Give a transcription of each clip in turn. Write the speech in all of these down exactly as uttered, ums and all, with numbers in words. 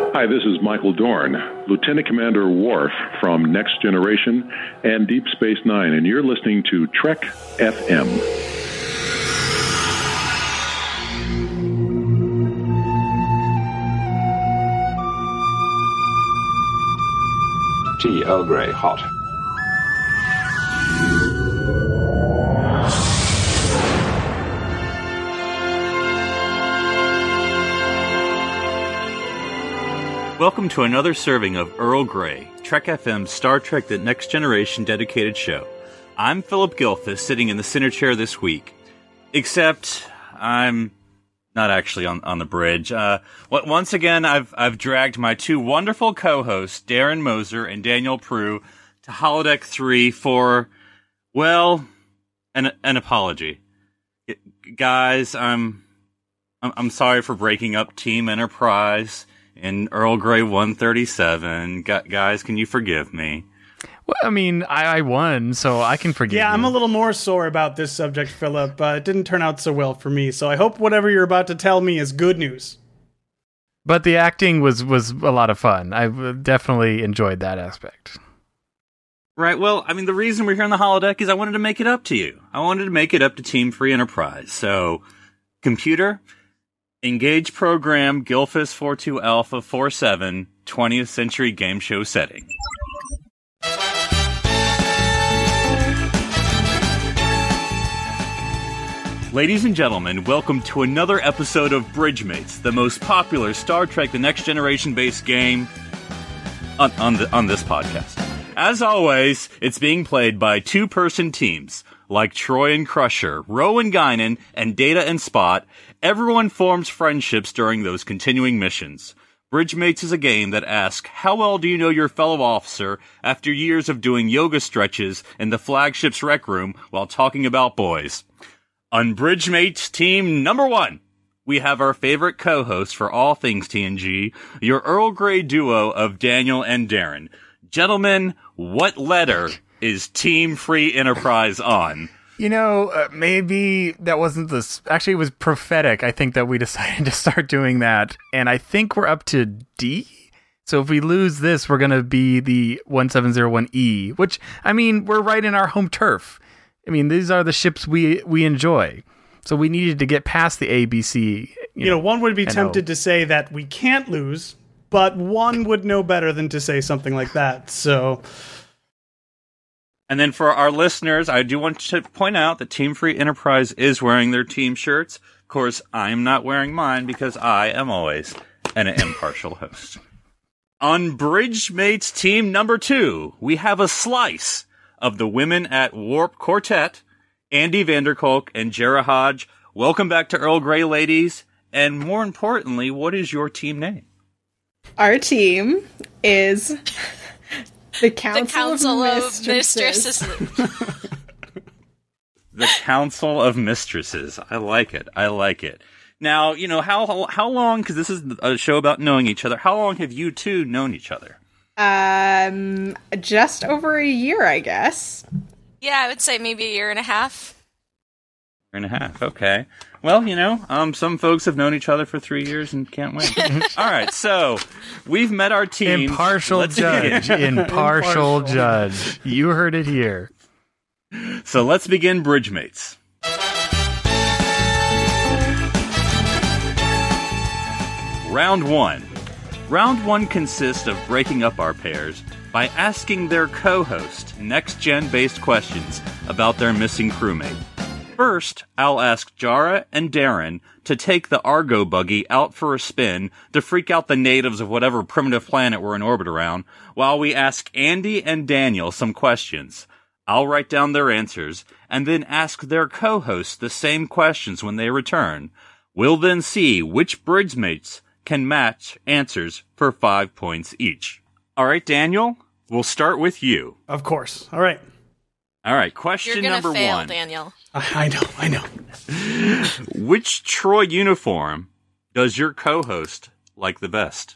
Hi, this is Michael Dorn, Lieutenant Commander Worf from Next Generation and Deep Space Nine, and you're listening to Trek F M. Tea Earl Grey, hot. Welcome to another serving of Earl Grey, Trek F M's Star Trek The Next Generation dedicated show. I'm Philip Gilfus, sitting in the center chair this week. Except, I'm not actually on, on the bridge. Uh, once again, I've I've dragged my two wonderful co-hosts, Darren Moser and Daniel Prue, to Holodeck three for, well, an an apology. It, guys, I'm, I'm I'm sorry for breaking up Team Enterprise in Earl Grey one thirty-seven. Gu- guys, can you forgive me? Well, I mean, I, I won, so I can forgive Yeah, you. I'm a little more sore about this subject, Philip. Uh, it didn't turn out so well for me, so I hope whatever you're about to tell me is good news. But the acting was, was a lot of fun. I definitely enjoyed that aspect. Right, well, I mean, the reason we're here on the holodeck is I wanted to make it up to you. I wanted to make it up to Team Free Enterprise. So, computer, engage program Gilfus forty-two Alpha forty-seven, twentieth century game show setting. Ladies and gentlemen, welcome to another episode of Bridgemates, the most popular Star Trek The Next Generation based game on, on, the, on this podcast. As always, it's being played by two-person teams, like Troy and Crusher, Ro and Guinan, and Data and Spot. Everyone forms friendships during those continuing missions. Bridgemates is a game that asks, how well do you know your fellow officer after years of doing yoga stretches in the flagship's rec room while talking about boys? On Bridgemates team number one, we have our favorite co-host for all things T N G, your Earl Grey duo of Daniel and Darren. Gentlemen, what letter is Team Free Enterprise on? You know, uh, maybe that wasn't the... Actually, it was prophetic, I think, that we decided to start doing that. And I think we're up to D? So if we lose this, we're going to be the one seven zero one E, which, I mean, we're right in our home turf. I mean, these are the ships we, we enjoy. So we needed to get past the A, B, C. You, You know, one would be and tempted O. to say that we can't lose, but one would know better than to say something like that, so... And then for our listeners, I do want to point out that Team Free Enterprise is wearing their team shirts. Of course, I'm not wearing mine because I am always an impartial host. On Bridgemates team number two, we have a slice of the women at Warp Quartet, Andy Vanderkolk and Jara Hodge. Welcome back to Earl Grey, ladies. And more importantly, what is your team name? Our team is... The Council, the Council of of Mistresses. Mistresses. The Council of Mistresses. I like it. I like it. Now, you know, how how long, because this is a show about knowing each other, how long have you two known each other? Um, just over a year, I guess. Yeah, I would say maybe a year and a half. Year and a half, okay. Well, you know, um, some folks have known each other for three years and can't win. All right, so we've met our team. Impartial Let's judge. begin. Impartial Impartial. judge. You heard it here. So let's begin Bridgemates. Round one. Round one consists of breaking up our pairs by asking their co-host next-gen-based questions about their missing crewmate. First, I'll ask Jara and Darren to take the Argo buggy out for a spin to freak out the natives of whatever primitive planet we're in orbit around, while we ask Andy and Daniel some questions. I'll write down their answers, and then ask their co-hosts the same questions when they return. We'll then see which Bridgemates can match answers for five points each. All right, Daniel, we'll start with you. Of course. All right. All right, question You're gonna number fail, one. Daniel. I know, I know. Which Troy uniform does your co-host like the best?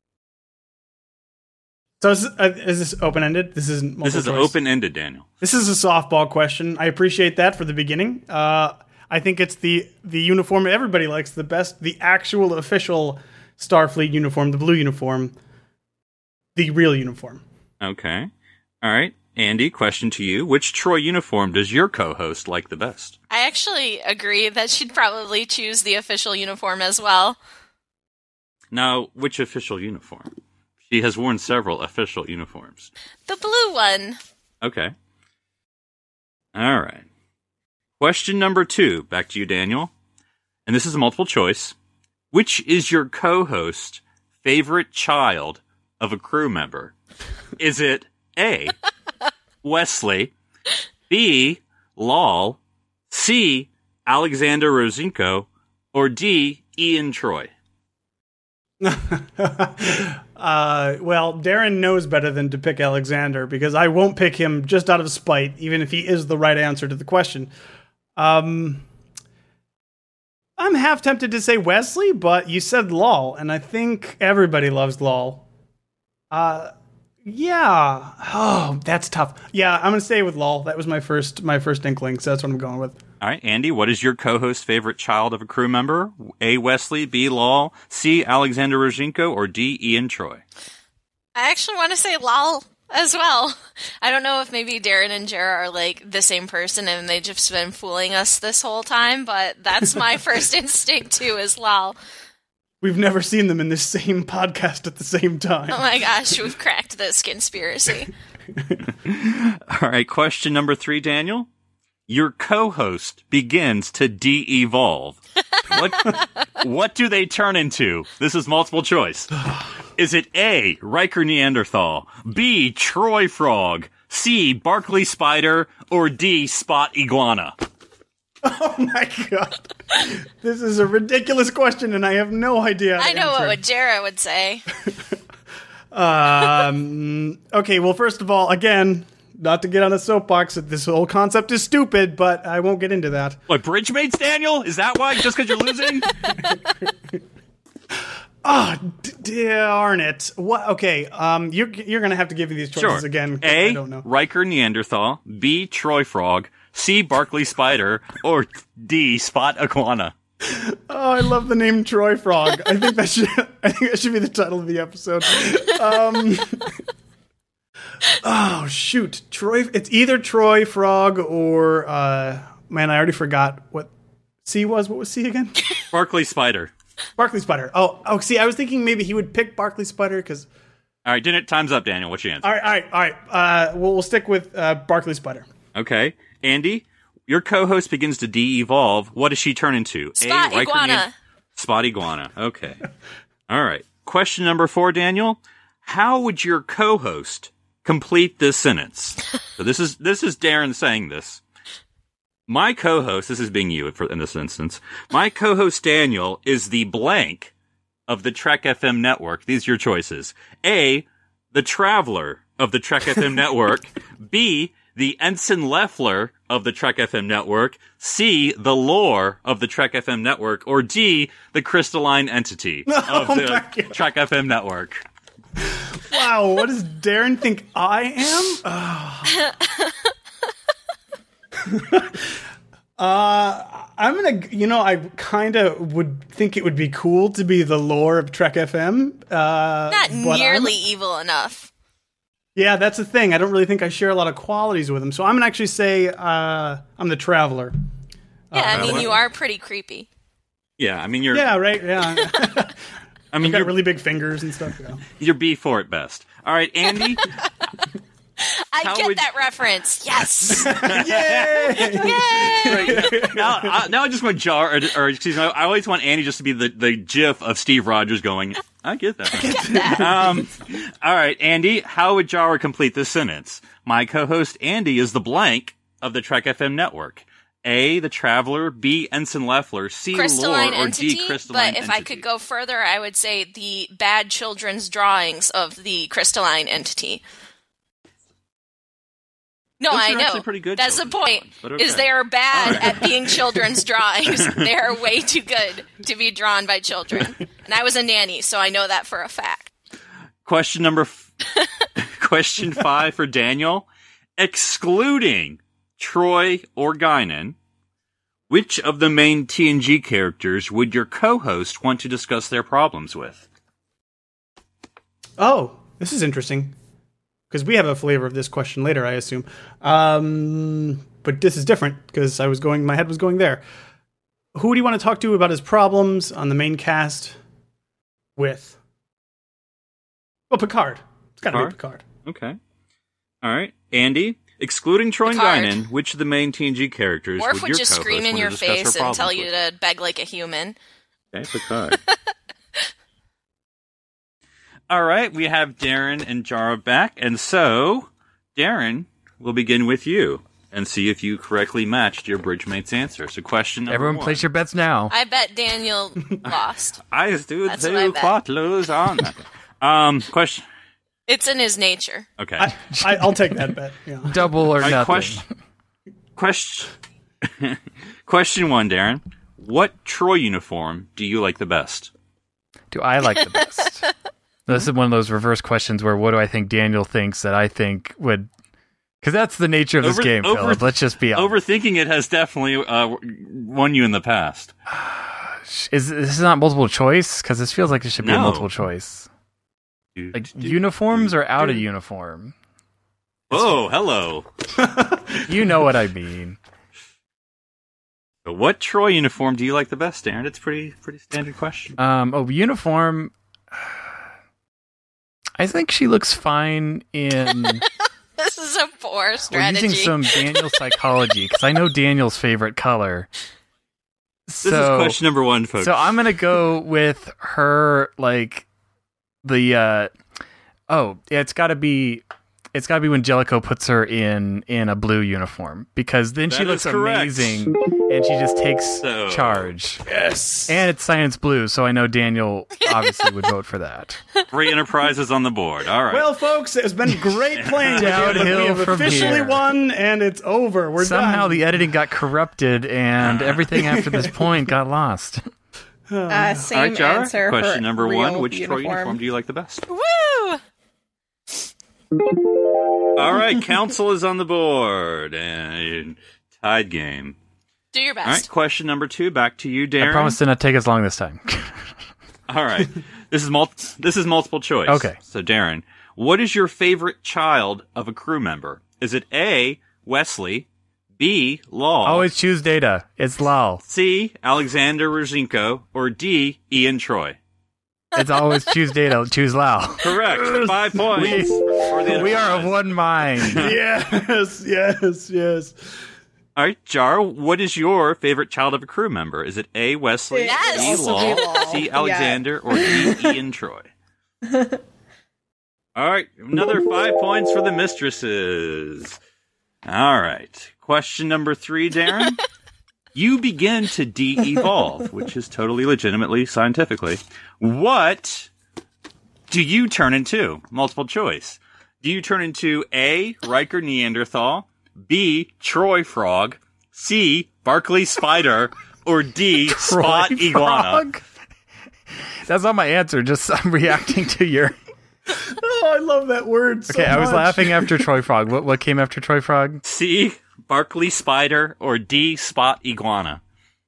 So is, uh, is this open-ended? This isn't multiple This is choice? open-ended, Daniel. This is a softball question. I appreciate that for the beginning. Uh, I think it's the the uniform everybody likes the best, the actual official Starfleet uniform, the blue uniform, the real uniform. Okay. All right. Andy, question to you. Which Troy uniform does your co-host like the best? I actually agree that she'd probably choose the official uniform as well. Now, which official uniform? She has worn several official uniforms. The blue one. Okay. All right. Question number two. Back to you, Daniel. And this is a multiple choice. Which is your co-host favorite child of a crew member? Is it A, Wesley, B, Lal, C, Alexander Rosinko, or D, Ian Troy? uh, well, Darren knows better than to pick Alexander because I won't pick him just out of spite, even if he is the right answer to the question. Um, I'm half tempted to say Wesley, but you said Lal, and I think everybody loves Lal. Uh, yeah. Oh, that's tough. Yeah, I'm gonna stay with Lal. That was my first my first inkling, so that's what I'm going with. All right, Andy, what is your co-host's favorite child of a crew member? A, Wesley, B, Lal, C, Alexander Rozhenko, or D, Ian Troy? I actually want to say Lal as well. I don't know if maybe Darren and Jara are like the same person and they've just been fooling us this whole time, but that's my first instinct too, is Lal. We've never seen them in the same podcast at the same time. Oh my gosh, we've cracked this conspiracy. All right, question number three, Daniel. Your co-host begins to de-evolve. What, what do they turn into? This is multiple choice. Is it A, Riker Neanderthal, B, Troy Frog, C, Barclay Spider, or D, Spot Iguana? Oh my god. This is a ridiculous question and I have no idea. I know answer. what Jara would say. um, okay, well, first of all, again, not to get on a soapbox, that this whole concept is stupid, but I won't get into that. What, Bridgemates, Daniel? Is that why? Just because you're losing? Ah, oh, d- darn it. What? Okay, um, you're, you're going to have to give me these choices Sure. again. A, I don't know. Riker Neanderthal, B, Troy Frog, C, Barclay Spider, or D, Spot Iguana. Oh, I love the name Troy Frog. I think that should I think that should be the title of the episode. Um, oh shoot, Troy. It's either Troy Frog or uh, man, I already forgot what C was. What was C again? Barclay Spider. Barclay Spider. Oh, oh. See, I was thinking maybe he would pick Barclay Spider because. All right, dinner time's up, Daniel. What's your answer? All right, all right, all right. Uh, we'll, we'll stick with uh, Barclay Spider. Okay, Andy. Your co-host begins to de-evolve. What does she turn into? Spot A, Riker Iguana. Nean- Spot Iguana. Okay. All right. Question number four, Daniel. How would your co-host complete this sentence? So this is this is Darren saying this. My co-host, this is being you for, in this instance. My co-host Daniel is the blank of the Trek F M network. These are your choices. A, the traveler of the Trek F M network. B, the Ensign Leffler of the Trek F M network, C, the lore of the Trek F M network, or D, the crystalline entity of Oh the Trek F M network. Wow, what does Darren think I am? Oh. uh, I'm gonna, you know, I kind of would think it would be cool to be the lore of Trek F M. Uh, Not but nearly I'm- evil enough. Yeah, that's the thing. I don't really think I share a lot of qualities with him. So I'm going to actually say uh, I'm the traveler. Yeah, I mean, well- you are pretty creepy. Yeah, I mean, you're, Yeah, right. Yeah. I mean, Got you're, really big fingers and stuff. Yeah. you're B for at best. All right, Andy. I How get would- that reference. Yes. Yay! Right. Now, I, now I just want Jar, or, or excuse me, I always want Andy just to be the, the gif of Steve Rogers going, I get that. um, all right, Andy, how would Jar complete this sentence? My co-host Andy is the blank of the Trek F M network. A, the Traveler, B, Ensign Leffler, C, Crystalline Lore, or entity, D, Crystalline but if entity. I could go further, I would say the bad children's drawings of the crystalline entity. No, Those I are know. actually pretty good That's the children's point. drawings, but okay. Is they are bad at being children's drawings. They are way too good to be drawn by children. And I was a nanny, so I know that for a fact. Question number, f- question five for Daniel. Excluding Troy or Guinan, Which of the main T N G characters would your co-host want to discuss their problems with? Oh, this is interesting. Because we have a flavor of this question later, I assume. Um, but this is different because I was going, my head was going there. Who do you want to talk to about his problems on the main cast with? Well, Picard. It's got to be Picard. Okay. All right. Andy, excluding Troy and Picard. Guinan, which of the main T N G characters Worf would would your just co-host scream in want your to discuss her face and problems tell you with? to beg like a human. Okay, Picard. All right, we have Darren and Jara back, and so, Darren, we'll begin with you and see if you correctly matched your Bridgemate's answer. So question number Everyone one. place your bets now. I bet Daniel lost. I do That's what I two bet. quite lose on that. Um, question. It's in his nature. Okay. I, I, I'll take that bet. Yeah. Double or All right, nothing. question. Question. Question one, Darren. What Troy uniform do you like the best? Do I like the best? This is one of those reverse questions where what do I think Daniel thinks that I think would... Because that's the nature of this Over- game, over- Philip. Let's just be honest. Overthinking it has definitely uh, won you in the past. Is this is not multiple choice? Because this feels like it should be a No. multiple choice. Like uniforms or out of uniform? Oh, hello. You know what I mean. So what Troy uniform do you like the best, Darren? It's pretty pretty standard question. Um, oh, uniform. I think she looks fine in. This is a poor We're strategy. using some Daniel psychology because I know Daniel's favorite color. So, This is question number one, folks. so I'm gonna go with her, like the. Uh, oh, yeah, it's got to be. It's got to be when Jellicoe puts her in in a blue uniform because then she That looks is correct. amazing and she just takes So- charge. Yes. And it's science blue, so I know Daniel obviously would vote for that. Free Enterprises on the board. All right. Well, folks, it's been great playing with you, but we Downhill have from officially here. won, and it's over. We're Somehow done. the editing got corrupted and everything after this point got lost. Uh, same All right, Jara. answer. Question for number real one. Which uniform. Troy uniform do you like the best? Woo! All right. Council is on the board. And tied game. Do your All right. best. Question number two. Back to you, Darren. I promise to not take us long this time. All right. This is mul- This is multiple choice. Okay. So, Darren, what is your favorite child of a crew member? Is it A, Wesley, B, Law, Always choose Data. It's Lal. C, Alexander Rozhenko, or D, Ian Troy? It's always choose Data. Choose Lal. Correct. Five points. We- for the We are of Enterprise. one mind. Yes, yes, yes. All right, Jar, what is your favorite child of a crew member? Is it A, Wesley, Yes. B, Also Law, be Law. C, Yeah. Alexander, or D, Ian Troy? All right, another five points for the mistresses. All right, question number three, Darren. You begin to de-evolve, which is totally legitimately scientifically. What do you turn into? Multiple choice. Do you turn into A, Riker Neanderthal, B, Troy Frog, C, Barclay Spider, or D, Spot Troy Iguana? Frog? That's not my answer. Just I'm reacting to your. Oh, I love that word so Okay, I was much. laughing after Troy Frog. What what came after Troy Frog? C, Barclay Spider, or D, Spot Iguana?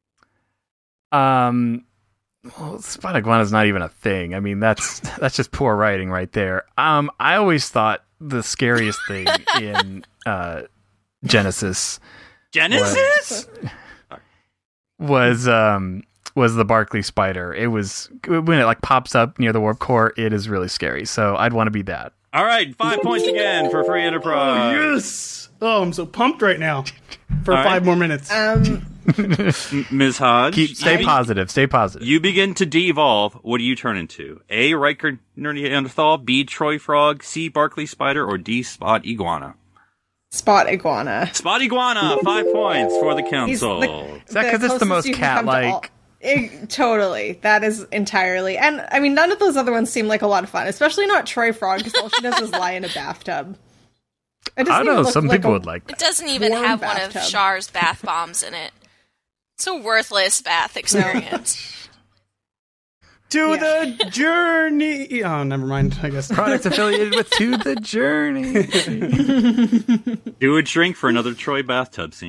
Um, well, Spot Iguana's not even a thing. I mean, that's that's just poor writing right there. Um, I always thought the scariest thing in uh, Genesis Genesis? was um was the Barclay Spider. It was when it like pops up near the warp core. It is really scary. So I'd want to be that. All right, five points again for Free Oh, Enterprise. yes. Oh, I'm so pumped right now for All five right. more minutes. Um, M- Miz Hodge, Keep stay you, positive. Stay positive. you begin to de-evolve. What do you turn into? A, Riker Neanderthal, B, Troy Frog, C, Barclay Spider, or D, Spot Iguana? spot iguana. Spot Iguana, five points for the He's council. the- Is that 'cause it's the closest most you can come to cat-like? all- It- totally. That is entirely. And I mean, none of those other ones seem like a lot of fun, especially not Troy Frog, because all she does is lie in a bathtub. It I doesn't don't even know. look Some like people a- would like that. It doesn't even Warm have one of bathtub. Char's bath bombs in it. It's a worthless bath experience. To Yeah. the journey. Oh, never mind. I guess. Products affiliated with To the Journey. Do a drink for another Troy bathtub scene.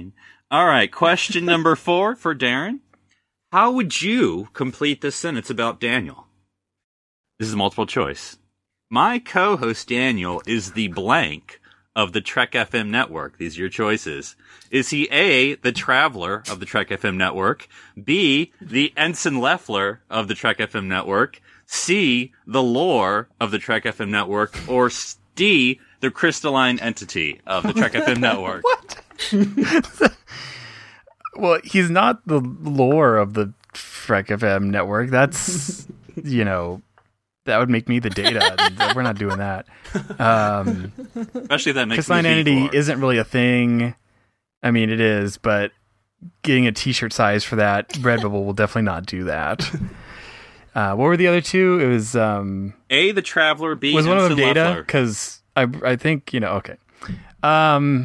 All right, question number four for Darren. How would you complete this sentence about Daniel? This is multiple choice. My co-host Daniel is the blank of the Trek F M network. These are your choices. Is he A, the Traveler of the Trek F M network, B, the Ensign Leffler of the Trek F M network, C, the Lore of the Trek F M network, or D, the crystalline entity of the Trek F M network? What? Well, he's not the lore of the Trek F M network. That's, you know, that would make me the data. We're not doing that. Um, Especially if that makes crystalline me entity V four. isn't really a thing. I mean, it is, but getting a t-shirt size for that, Redbubble will definitely not do that. Uh, what were the other two? It was um, A, the Traveler, B, was one of them Ensign data? Leffler. Because I I think, you know, okay. Um,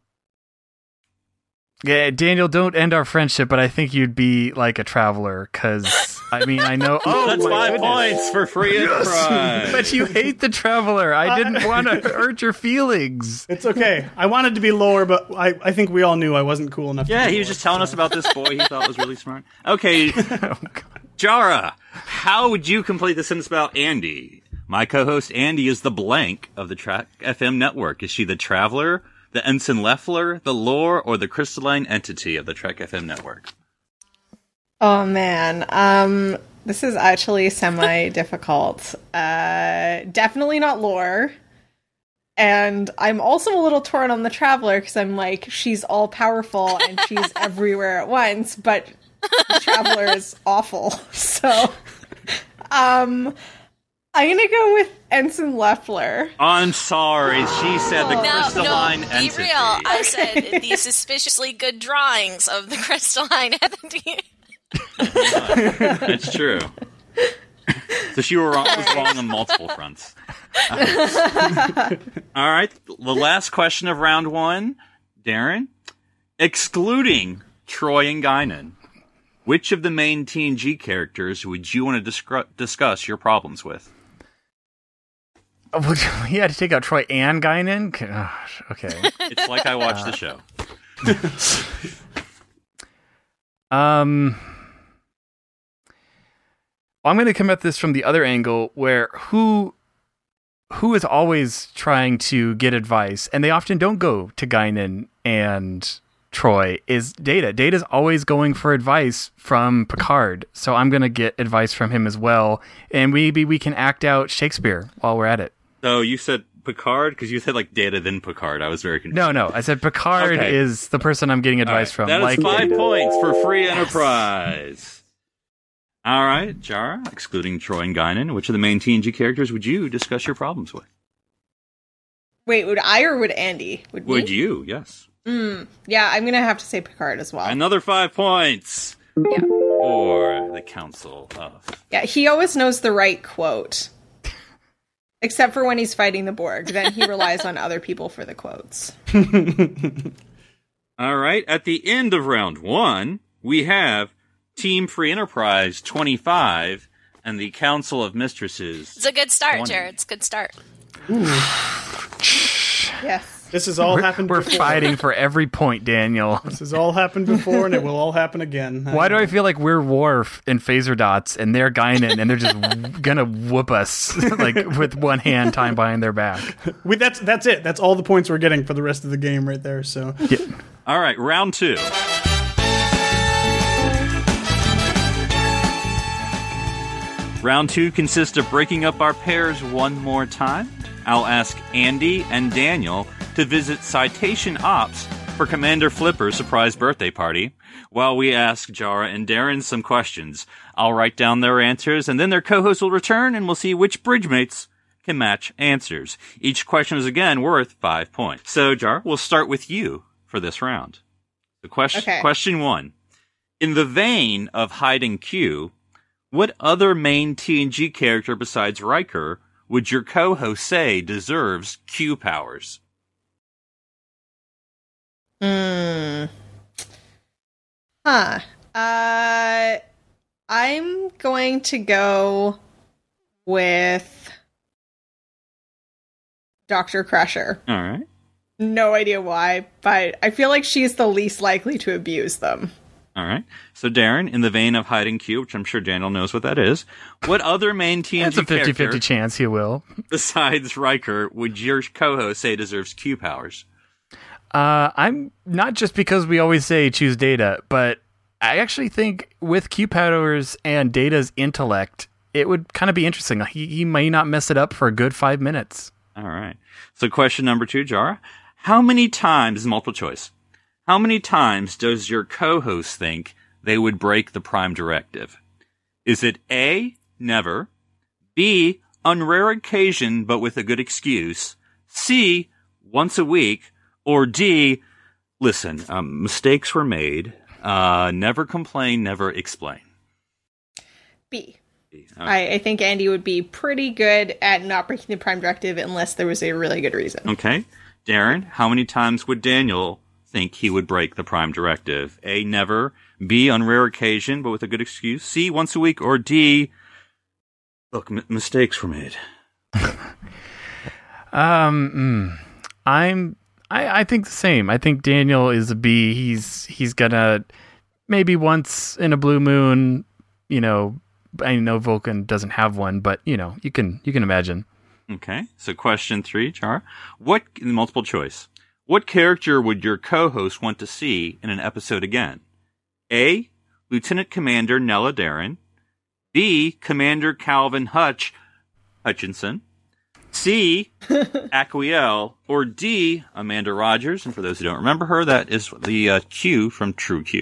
yeah, Daniel, don't end our friendship, but I think you'd be like a traveler, because, I mean, I know... Oh, That's my five goodness. points for free enterprise. But you hate the traveler. I didn't want to hurt your feelings. It's okay. I wanted to be lower, but I, I think we all knew I wasn't cool enough. Yeah, to be he was lower, just telling so. us about this boy he thought was really smart. Okay, Oh, Jara, how would you complete the sentence about Andy? My co-host Andy is the blank of the Trek F M network. Is she the Traveler, the Ensign Leffler, the Lore, or the crystalline entity of the Trek F M network? Oh man, um, this is actually semi-difficult. Uh, definitely not lore. And I'm also a little torn on the Traveler, because I'm like, she's all powerful and she's everywhere at once, but the Traveler is awful. So, um, I'm gonna go with Ensign Leffler. I'm sorry, she said the No, crystalline no, be entity. real. I said the suspiciously good drawings of the crystalline entity. That's true. So she were wrong, was wrong on multiple fronts. Uh, all right, the last question of round one, Darren. Excluding Troy and Guinan, which of the main T N G characters would you want to discru- discuss your problems with? Oh, he had to take out Troy and Guinan? Gosh, okay. It's like I watched the show. Um, I'm going to come at this from the other angle, where who who is always trying to get advice, and they often don't go to Guinan and Troy, is Data. Data's always going for advice from Picard, so I'm going to get advice from him as well, and maybe we can act out Shakespeare while we're at it. So you said Picard? Because you said like Data, then Picard. I was very confused. No, no, I said Picard Okay. is the person I'm getting advice from. That is like five Data. points for free enterprise. All right, Jara, excluding Troy and Guinan, which of the main T N G characters would you discuss your problems with? Wait, would I or would Andy? Would, Would me? you? Yes. Mm, yeah, I'm gonna have to say Picard as well. Another five points Yeah. for the Council of... Yeah, he always knows the right quote. Except for when he's fighting the Borg. Then he relies on other people for the quotes. All right, at the end of round one, we have Team Free Enterprise twenty-five and the Council of Mistresses. It's a good start, twenty. Jared. It's a good start. Yes. This has all We're, happened we're before. fighting for every point, Daniel. This has all happened before, and it will all happen again. Why do I feel like we're Worf and Phaser Dots, and they're Guinan, and they're just w- gonna whoop us like with one hand tied behind their back? We, that's that's it. That's all the points we're getting for the rest of the game right there. So Yeah. All right, round two. Round two consists of breaking up our pairs one more time. I'll ask Andy and Daniel to visit Citation Ops for Commander Flipper's surprise birthday party, while we ask Jara and Darren some questions. I'll write down their answers, and then their co-host will return, and we'll see which bridgemates can match answers. Each question is again worth five points. So, Jara, we'll start with you for this round. The question, Okay. question one. In the vein of Hide and Q, what other main T N G character besides Riker would your co-host say deserves Q powers? Hmm. Huh. Uh, I'm going to go with Doctor Crusher. All right. No idea why, but I feel like she's the least likely to abuse them. All right. So, Darren, in the vein of hide and Q, which I'm sure Daniel knows what that is, what other main T N G It's a fifty-fifty character chance he will. besides Riker would your co-host say deserves Q powers? Uh, I'm not just because we always say choose Data, but I actually think with Q powers and Data's intellect, it would kind of be interesting. He, he may not mess it up for a good five minutes. All right. So, question number two, Jara. How many times, multiple choice, how many times does your co-host think they would break the Prime Directive? Is it A, never, B, on rare occasion but with a good excuse, C, once a week, or D, listen, um, mistakes were made, uh, never complain, never explain? B. B. Okay. I, I think Andy would be pretty good at not breaking the Prime Directive unless there was a really good reason. Okay. Darren, how many times would Daniel think he would break the Prime Directive? A, never, B, on rare occasion but with a good excuse, C, once a week, or D, look, m- mistakes were made. um, mm, I'm, I, I think the same. I think Daniel is a B. He's he's gonna maybe once in a blue moon. You know, I know Vulcan doesn't have one, but you know, you can you can imagine. Okay, so question three, Char. What, multiple choice, what character would your co-host want to see in an episode again? A, Lieutenant Commander Nella Darren. B, Commander Calvin Hutch Hutchinson. C, Aquiel. Or D, Amanda Rogers. And for those who don't remember her, that is the uh, Q from True Q.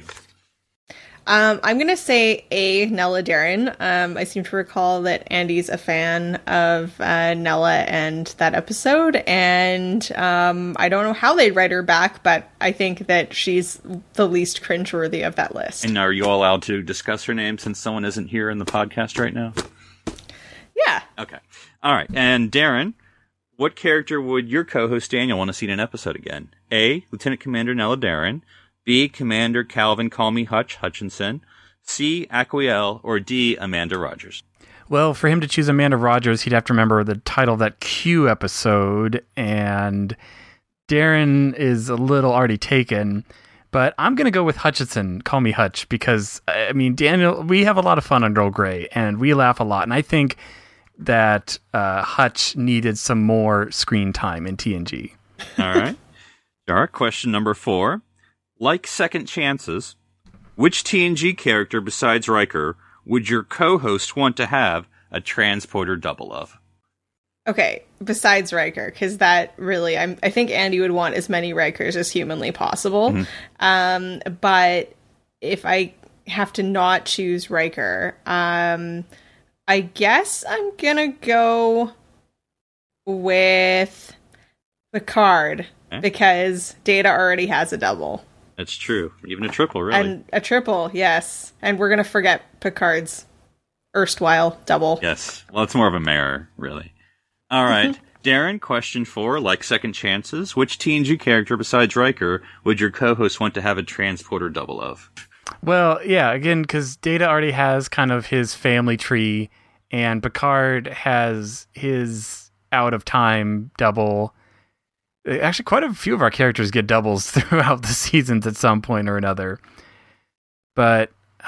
Um, I'm going to say A, Nella Darren. Um, I seem to recall that Andy's a fan of uh, Nella and that episode, and um, I don't know how they'd write her back, but I think that she's the least cringeworthy of that list. And are you all allowed to discuss her name since someone isn't here in the podcast right now? Yeah. Okay. All right. And Darren, what character would your co-host Daniel want to see in an episode again? A, Lieutenant Commander Nella Darren. B, Commander Calvin Call Me Hutch Hutchinson. C, Aquiel. Or D, Amanda Rogers. Well, for him to choose Amanda Rogers, he'd have to remember the title of that Q episode, and Darren is a little already taken. But I'm going to go with Hutchinson, Call Me Hutch, because, I mean, Daniel, we have a lot of fun on Earl Grey, and we laugh a lot, and I think that uh, Hutch needed some more screen time in T N G. All right. All right, question number four. Like Second Chances, which T N G character besides Riker would your co-host want to have a transporter double of? Okay, besides Riker, because that really, I'm, I think Andy would want as many Rikers as humanly possible. Mm-hmm. Um, but if I have to not choose Riker, um, I guess I'm gonna go with Picard, okay, because Data already has a double. That's true. Even a triple, really. And a triple, yes. And we're going to forget Picard's erstwhile double. Yes. Well, it's more of a mirror, really. All right. Darren, question four. Like Second Chances, which T N G character besides Riker would your co-host want to have a transporter double of? Well, yeah, again, because Data already has kind of his family tree, and Picard has his out-of-time double. Actually, quite a few of our characters get doubles throughout the seasons at some point or another. But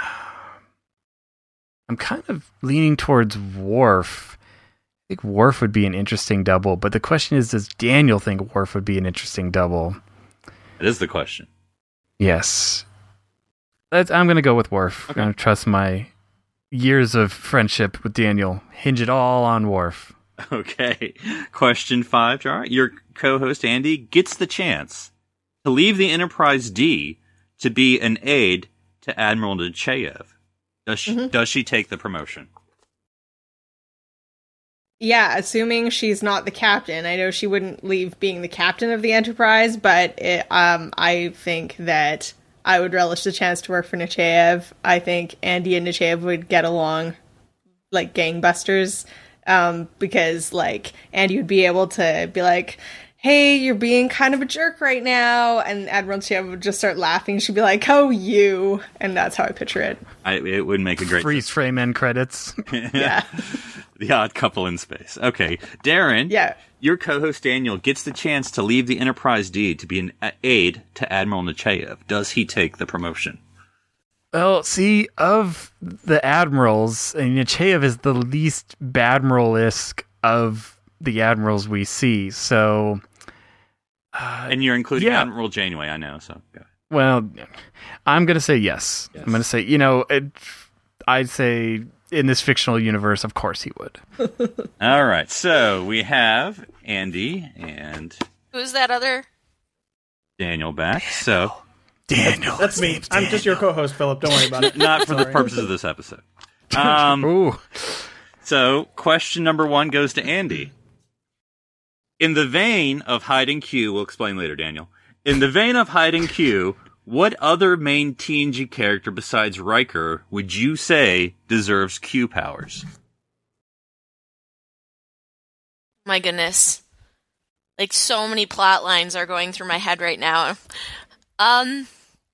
I'm kind of leaning towards Worf. I think Worf would be an interesting double, but the question is, does Daniel think Worf would be an interesting double? That is the question. Yes. Let's, I'm going to go with Worf. Okay. I'm going to trust my years of friendship with Daniel. Hinge it all on Worf. Okay. Question five, Jar. Your co-host Andy gets the chance to leave the Enterprise D to be an aide to Admiral Nechayev. Does she, mm-hmm. does she take the promotion? Yeah, assuming she's not the captain. I know she wouldn't leave being the captain of the Enterprise, but it, um, I think that I would relish the chance to work for Nechayev. I think Andy and Nechayev would get along like gangbusters. Um, because, like, Andy would be able to be like, hey, you're being kind of a jerk right now, and Admiral Nechayev would just start laughing. She'd be like, oh, you, and that's how I picture it. I, it would make a great freeze frame end credits. Yeah. The Odd Couple in Space. Okay, Darren. Yeah. Your co-host Daniel gets the chance to leave the Enterprise D to be an aide to Admiral Nechayev. Does he take the promotion? Well, see, of the admirals, and Nechayev is the least Badmiral-esque of the admirals we see. So, uh, and you're including yeah. Admiral Janeway, I know. So, go ahead. Well, I'm going to say yes. yes. I'm going to say, you know, it, I'd say in this fictional universe, of course he would. All right. So we have Andy and Who's that other? Daniel back. So Daniel. That's me. I'm Daniel. just your co-host, Philip. Don't worry about it. not for the Sorry. purposes of this episode. Um, Ooh. So question number one goes to Andy. In the vein of hide and Q, we'll explain later, Daniel. In the vein of hide and Q, what other main T N G character besides Riker would you say deserves Q powers? My goodness. Like, so many plot lines are going through my head right now. Um,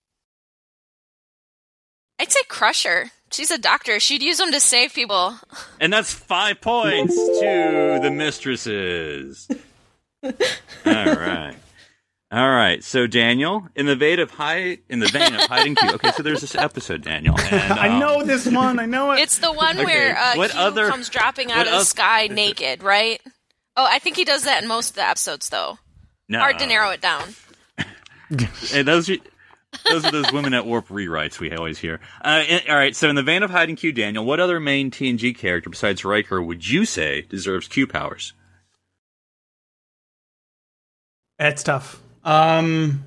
I'd say Crusher. She's a doctor. She'd use them to save people. And that's five points to the mistresses. All right. All right. So, Daniel, in the vein of hide, in the vein of hide and Q. Okay, so there's this episode, Daniel. And, um, I know this one. I know it. It's the one Okay, where uh, what Q other- comes dropping out what of the oth- sky naked, right? Oh, I think he does that in most of the episodes, though. no. Hard to narrow it down. Hey, those are, those are those Women at Warp rewrites we always hear. Uh, in- all right, so in the vein of hide and Q, Daniel, what other main T N G character besides Riker would you say deserves Q powers? It's tough. Um.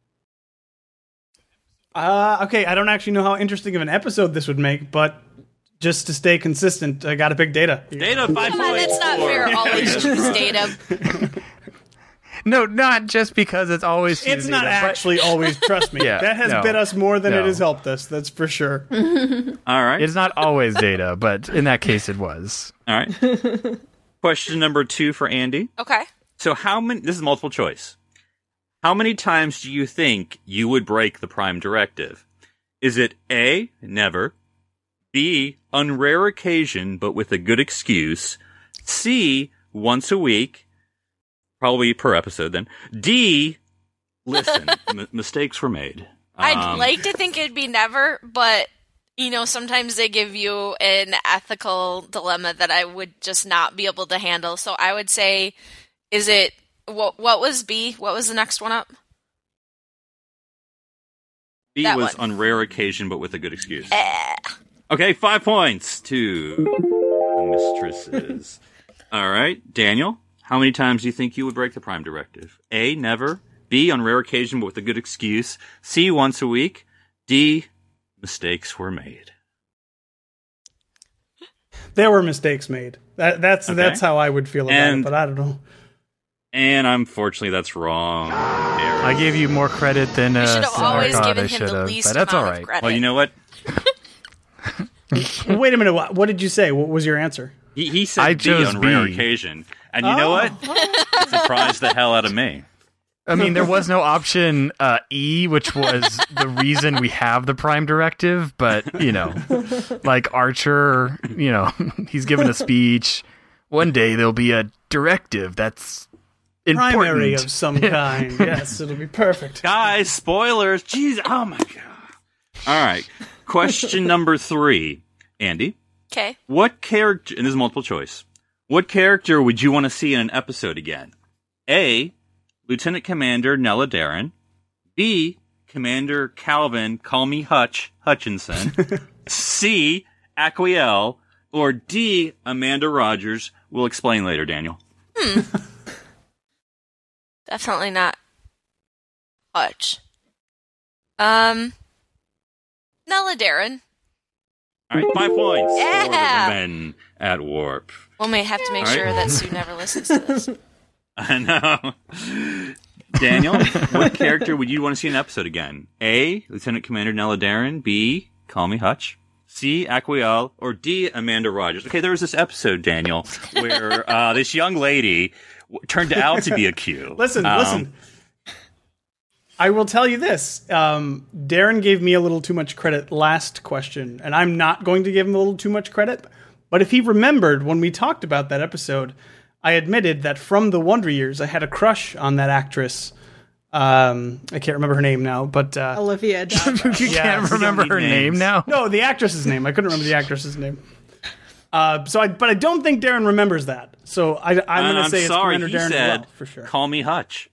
Uh, okay, I don't actually know how interesting of an episode this would make, but just to stay consistent, I got to pick Data. Data, five Come on, points. it's not for- fair. Always choose Data. No, not just because it's always It's not Data, but- actually always, trust me. Yeah, that has no, bit us more than no. it has helped us, that's for sure. All right. It's not always Data, but in that case it was. All right. Question number two for Andy. Okay. So how many, this is multiple choice. How many times do you think you would break the Prime Directive? Is it A, never, B, on rare occasion but with a good excuse, C, once a week, probably per episode then, D, listen, m- mistakes were made. I'd Um, like to think it'd be never, but, you know, sometimes they give you an ethical dilemma that I would just not be able to handle. So I would say, is it, what, what was B? What was the next one up? B that was one. on rare occasion but with a good excuse. Eh. Okay, five points to the mistresses. All right, Daniel, how many times do you think you would break the Prime Directive? A, never. B, on rare occasion but with a good excuse. C, once a week. D, mistakes were made. There were mistakes made. That, that's Okay. that's how I would feel about And- it, but I don't know. And unfortunately, that's wrong. Darren. I gave you more credit than uh, I should have than I always thought given I him should the have, least but that's amount all of right. credit. Well, you know what? Well, wait a minute. What, what did you say? What was your answer? He, he said I B chose on rare B. occasion. And you know Oh. what? It surprised the hell out of me. I mean, there was no option uh, E, which was the reason we have the Prime Directive, but, you know, like Archer, you know, he's given a speech. One day there'll be a directive that's important. Primary of some kind. Yes, it'll be perfect. Guys, spoilers. Jeez, oh my God. All right. Question number three. Andy, Okay. what character, and this is multiple choice, what character would you want to see in an episode again? A, Lieutenant Commander Nella Darren. B, Commander Calvin, call me Hutch, Hutchinson. C, Aquiel. Or D, Amanda Rogers. We'll explain later, Daniel. Definitely not Hutch. Um, Nella Darren. All right, five points Yeah. for the men at Warp. Well, may have to make All right. sure that Sue never listens to this. I know. Daniel, what character would you want to see in an episode again? A, Lieutenant Commander Nella Darren. B, Call Me Hutch. C, Aquiel. Or D, Amanda Rogers. Okay, there was this episode, Daniel, where uh, this young lady w- turned out to be a Q. Listen, Um, listen. I will tell you this. Um, Darren gave me a little too much credit last question, and I'm not going to give him a little too much credit. But if he remembered when we talked about that episode, I admitted that from the Wonder Years, I had a crush on that actress. Um, I can't remember her name now, but uh, Olivia Dabbro. You Yeah, can't remember her name names. now? no, the actress's name. I couldn't remember the actress's name. Uh, so, I, but I don't think Darren remembers that. So I, I'm going to I'm say sorry, it's Commander he Darren said, as well, for sure. call me Hutch.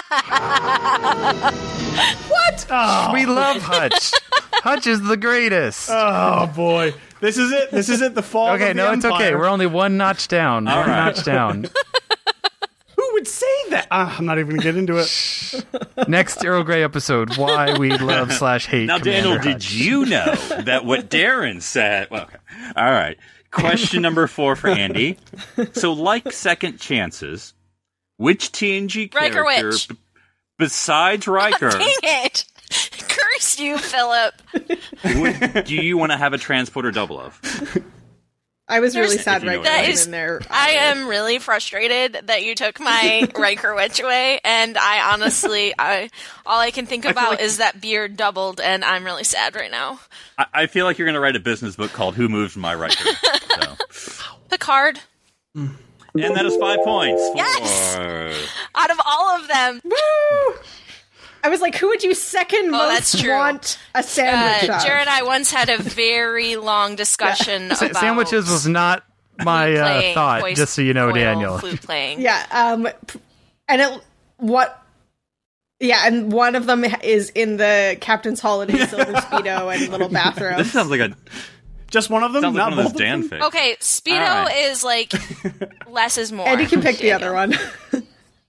What? Oh, We love Hutch. Hutch is the greatest. oh boy, this is it. This is it. The fall. okay, of the no, it's okay. Empire. We're only one notch down. All one right. notch down. Who would say that? Uh, I'm not even going to get into it. Next Earl Grey episode, why we love slash hate Now, Commander Daniel, did Hutch. you know that what Darren said? Well, okay. All right. Question number four for Andy. So, like Second Chances, which T N G Riker character, which? b- besides Riker, Dang it! Curse you, Philip. would, do you want to have a transporter double of? I was really There's- sad If you know right what now I That mean. is, in there. I am really frustrated that you took my Riker Witch away, and I honestly, I all I can think feel about like- is that beard doubled, and I'm really sad right now. I, I feel like you're going to write a business book called "Who Moved My Riker." So. Picard, And that is five points. For... Yes! out of all of them, I was like, who would you second Oh, most that's true. want a uh, sandwich of? Jared and I once had a very long discussion Sa- about Sandwiches was not my uh, playing, thought, voice just so you know, foil Daniel. flute playing. Yeah, um, p- and it what? Yeah, and one of them is in the Captain's Holiday silver speedo and little bathrobe. This sounds like a Just one of them, sounds like not one of both those of Dan them. fics. Okay, Speedo All right. is like less is more. And you can pick the other Daniel. one.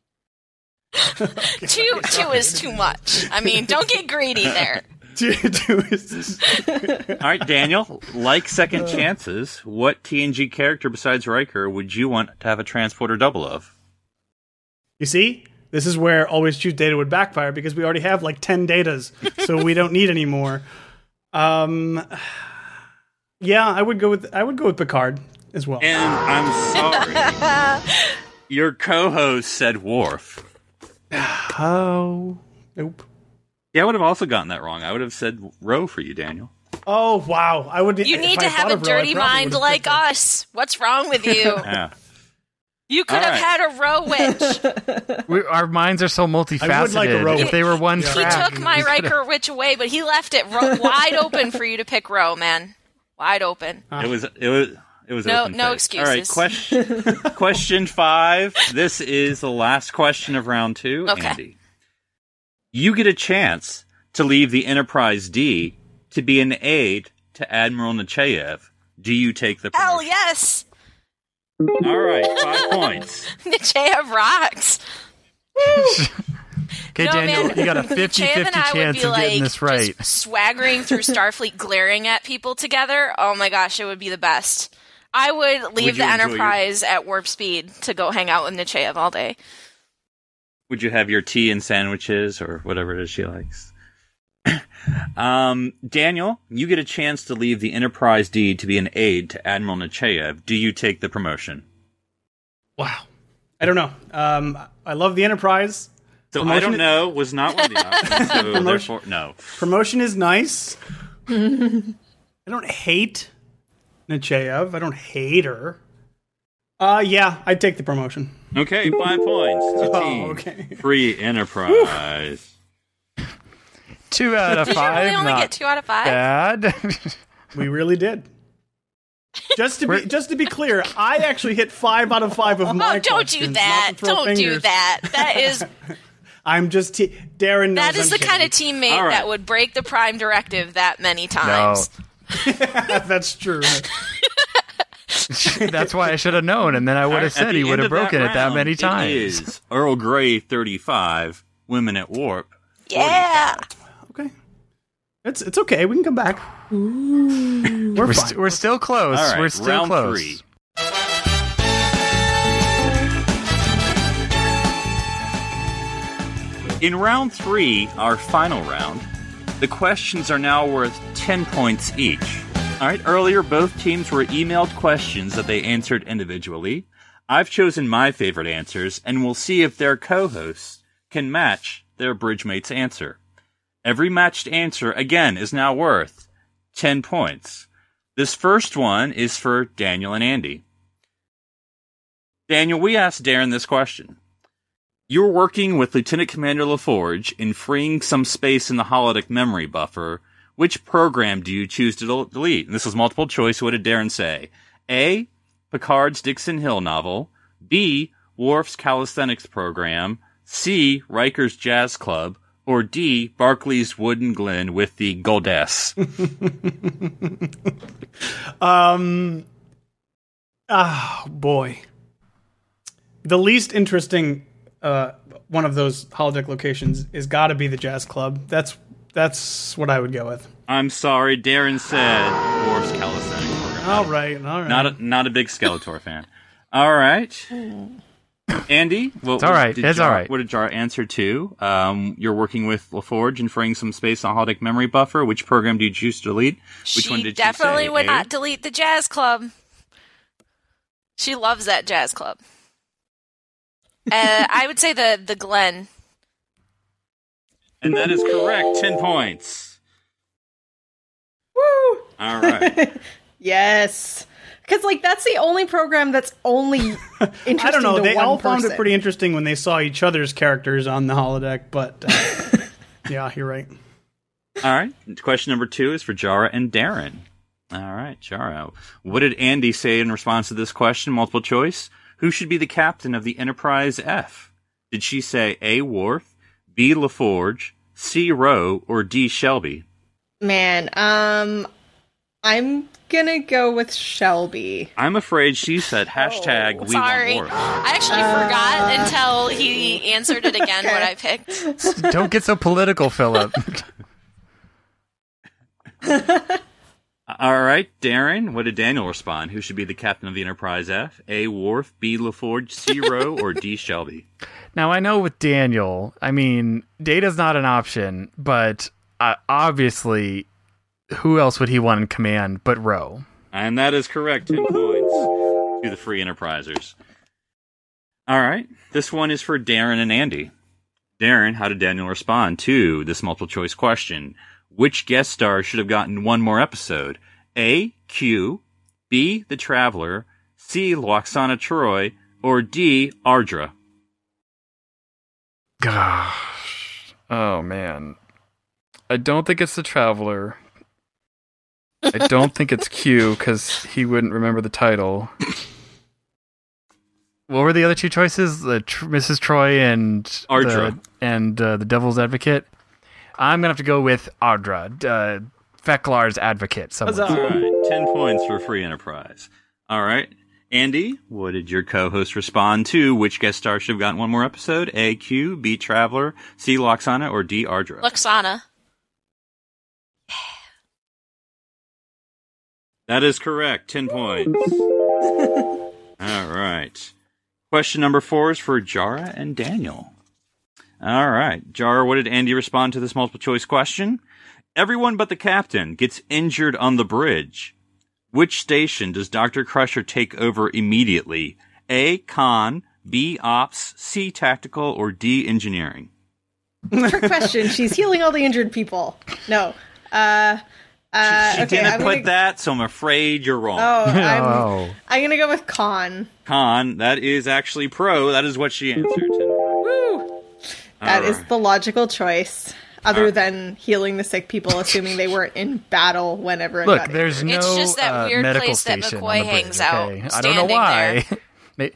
Two, two is too much. I mean, don't get greedy there. Two- two is- All right, Daniel. Like Second Chances, what T N G character besides Riker would you want to have a transporter double of? You see, this is where always choose data would backfire because we already have like ten datas, so we don't need any more. Um, yeah, I would go with I would go with Picard as well. And I'm sorry, your co-host said Worf. Oh, nope. Yeah, I would have also gotten that wrong. I would have said Ro for you, Daniel. Oh wow, I would. You if need I to thought have a of Ro, I dirty probably mind would've like picked her. us. What's wrong with you? Yeah. You could All have right. had a row witch. We, our minds are so multifaceted. I would like a row if they were one witch. He track, took my Riker witch away, but he left it ro- wide open for you to pick row, man. Wide open. It was it was it was No- open no face. All right, excuses. question question five. This is the last question of round two. Okay. Andy, you get a chance to leave the Enterprise D to be an aide to Admiral Nechayev. Do you take the Hell promotion? yes! All right, five points. Nechayev rocks. Okay, No, Daniel, man. you got a Nechayev fifty-fifty and I would chance be of getting like this right. just swaggering through Starfleet, glaring at people together. Oh my gosh, it would be the best. I would leave Would you the enjoy Enterprise at warp speed to go hang out with Nechayev all day. Would you have your tea and sandwiches or whatever it is she likes? um, Daniel, you get a chance to leave the Enterprise D to be an aide to Admiral Nechayev. Do you take the promotion? Wow, I don't know. Um, I love the Enterprise. So I Promotion- don't know was not one of the options. So Promotion- therefore, no. Promotion is nice. I don't hate Nechayev. I don't hate her. Uh, yeah, I'd take the promotion. Okay, five points to Oh, team. okay. Free Enterprise. Two out of Did you five. really only not get two out of five? bad. We really did. Just to be We're- just to be clear, I actually hit five out of five of my Oh, don't questions, do not that. to throw Don't do fingers. that. That is I'm just te- Darren. Knows that is I'm the kind of kidding. teammate All right. that would break the Prime Directive that many no, times. That's true. that's why I should have known, and then I would At have said the he would end have of that broken it that round, many It times. is Earl Grey thirty-five, Women at Warp. Yeah. Okay, it's it's okay. We can come back. We're We're, fine. st- we're still close. All right, we're still round close. three. In round three, our final round, the questions are now worth ten points each. All right, earlier both teams were emailed questions that they answered individually. I've chosen my favorite answers, and we'll see if their co-hosts can match their bridgemate's answer. Every matched answer, again, is now worth ten points. This first one is for Daniel and Andy. Daniel, we asked Darren this question. You're working with Lieutenant Commander LaForge in freeing some space in the holodeck memory buffer. Which program do you choose to del- delete? And this was multiple choice. What did Darren say? A, Picard's Dixon Hill novel. B, Worf's calisthenics program. C, Riker's jazz club. Or D, Barclay's Wooden Glen with the Goddess. um, oh, boy. The least interesting uh, one of those holodeck locations is got to be the jazz club. That's that's what I would go with. I'm sorry, Darren said Worf's calisthenics program. All right, all right. Not a, not a big Skeletor fan. All right. Andy, what, it's all right. Did it's Jar, all right. What did Jar answer to? Um, you're working with LaForge and freeing some space on holodeck memory buffer. Which program do you choose to delete? Which she one did definitely she say? would A? not delete the jazz club. She loves that jazz club. uh, I would say the the Glen. And that is correct. Ten points. Woo! All right. Yes. Because, like, that's the only program that's only interesting I don't know. to They one all found person. it pretty interesting when they saw each other's characters on the holodeck, but uh, yeah, you're right. All right. Question number two is for Jara and Darren. All right, Jara. What did Andy say in response to this question? Multiple choice. Who should be the captain of the Enterprise F? Did she say A, Worf, B, LaForge, C, Rowe, or D, Shelby? Man, um, I'm gonna go with Shelby. I'm afraid she said hashtag we Sorry. want Worf. I actually Uh, forgot until he answered it again okay. what I picked. Don't get so political, Philip. All right, Darren, what did Daniel respond? Who should be the captain of the Enterprise F? A, Worf, B, LaForge, C, Rowe, or D, Shelby? Now, I know with Daniel, I mean, Data's not an option, but uh, obviously, who else would he want in command but Rowe? And that is correct. Ten points to the Free Enterprisers. All right, this one is for Darren and Andy. Darren, how did Daniel respond to this multiple choice question? Which guest star should have gotten one more episode? A, Q, B, The Traveler, C, Lwaxana Troy, or D, Ardra? Gosh. Oh, man. I don't think it's the Traveler. I don't think it's Q, because he wouldn't remember the title. What were the other two choices? The tr- Missus Troy and Ardra. the, and uh, the Devil's Advocate? I'm going to have to go with Ardra. Uh, Feklar's Advocate. Someone. All right, ten points for Free Enterprise. All right, Andy, what did your co-host respond to? Which guest star should have gotten one more episode? A, Q, B, Traveler, C, Lwaxana, or D, Ardra? Lwaxana. That is correct. Ten points. All right. Question number four is for Jara and Daniel. All right. Jara, what did Andy respond to this multiple choice question? Everyone but the captain gets injured on the bridge. Which station does Doctor Crusher take over immediately? A, Con, B, Ops, C, Tactical, or D, Engineering? Trick question. She's healing all the injured people. No. Uh, uh, She okay, didn't I'm put gonna... that, so I'm afraid you're wrong. Oh, I'm, Oh. I'm gonna go with Con. Con, that is actually pro. That is what she answered. Woo! That All is right. the logical choice, other All right. than healing the sick people, assuming they weren't in battle when everyone Look, got there's injured. no It's just that uh, weird medical place that station McCoy on the hangs bridge, out, okay? I don't know standing why. May-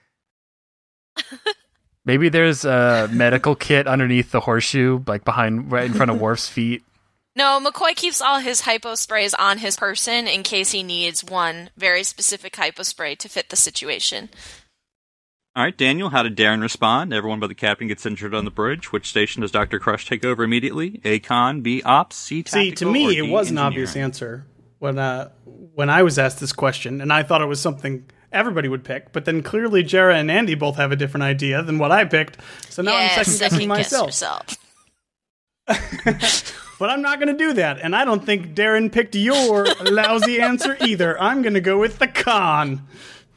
Maybe there's a medical kit underneath the horseshoe, like behind, right in front of Worf's feet. No, McCoy keeps all his hypo sprays on his person in case he needs one very specific hypo spray to fit the situation. All right, Daniel, how did Darren respond? Everyone but the captain gets injured on the bridge. Which station does Doctor Crush take over immediately? A, Con, B, Ops, C, Tactical, See, to or me, D, it was an Engineering? obvious answer when uh, when I was asked this question, and I thought it was something everybody would pick. But then clearly, Jara and Andy both have a different idea than what I picked. So now yeah, I'm second guessing second guess myself. yourself. But I'm not going to do that, and I don't think Darren picked your lousy answer either. I'm going to go with the Con.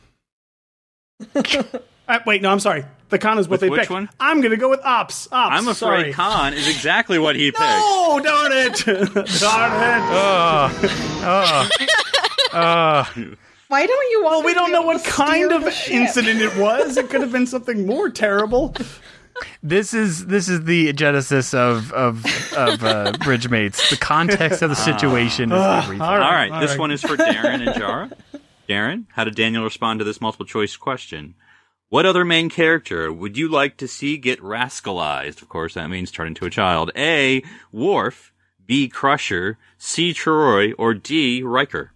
uh, wait, no, I'm sorry. The Con is what With they which picked. one? I'm going to go with Ops. Ops. I'm afraid sorry. Con is exactly what he picked. Oh, darn it! Darn it! Oh, oh. Uh, Why don't you want? Well, we me to don't be know able what to kind steer of the ship? incident it was. It could have been something more terrible. this is this is the genesis of of of uh, Bridgemates. The context of the situation is everything. all All right, right, all this right. one is for Darren and Jara. Darren, how did Daniel respond to this multiple choice question? What other main character would you like to see get rascalized? Of course, that means turned into a child. A. Worf, B. Crusher, C. Troy, or D. Riker?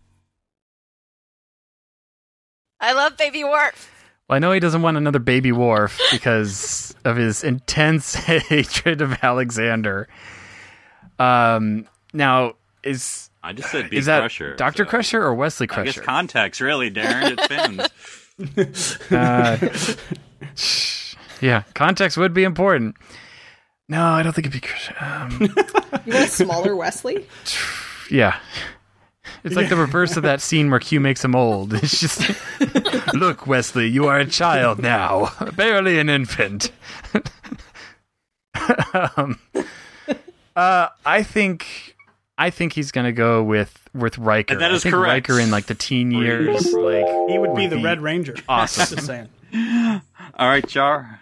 I love Baby Worf. Well, I know he doesn't want another Baby Worf because of his intense hatred of Alexander. Um, now is I just said B. is that Crusher. Doctor so Crusher or Wesley I guess Crusher? context, really, Darren. It depends. Uh, yeah, context would be important. No, I don't think it'd be. Um, You want a smaller Wesley? yeah, it's like the reverse of that scene where Q makes him old. It's just, look, Wesley, you are a child now, barely an infant. um, uh, I think, I think he's gonna go with with Riker. And that is I think correct. Riker in like the teen years, like He would be would the be Red Ranger. awesome. Just saying. All right, Jar.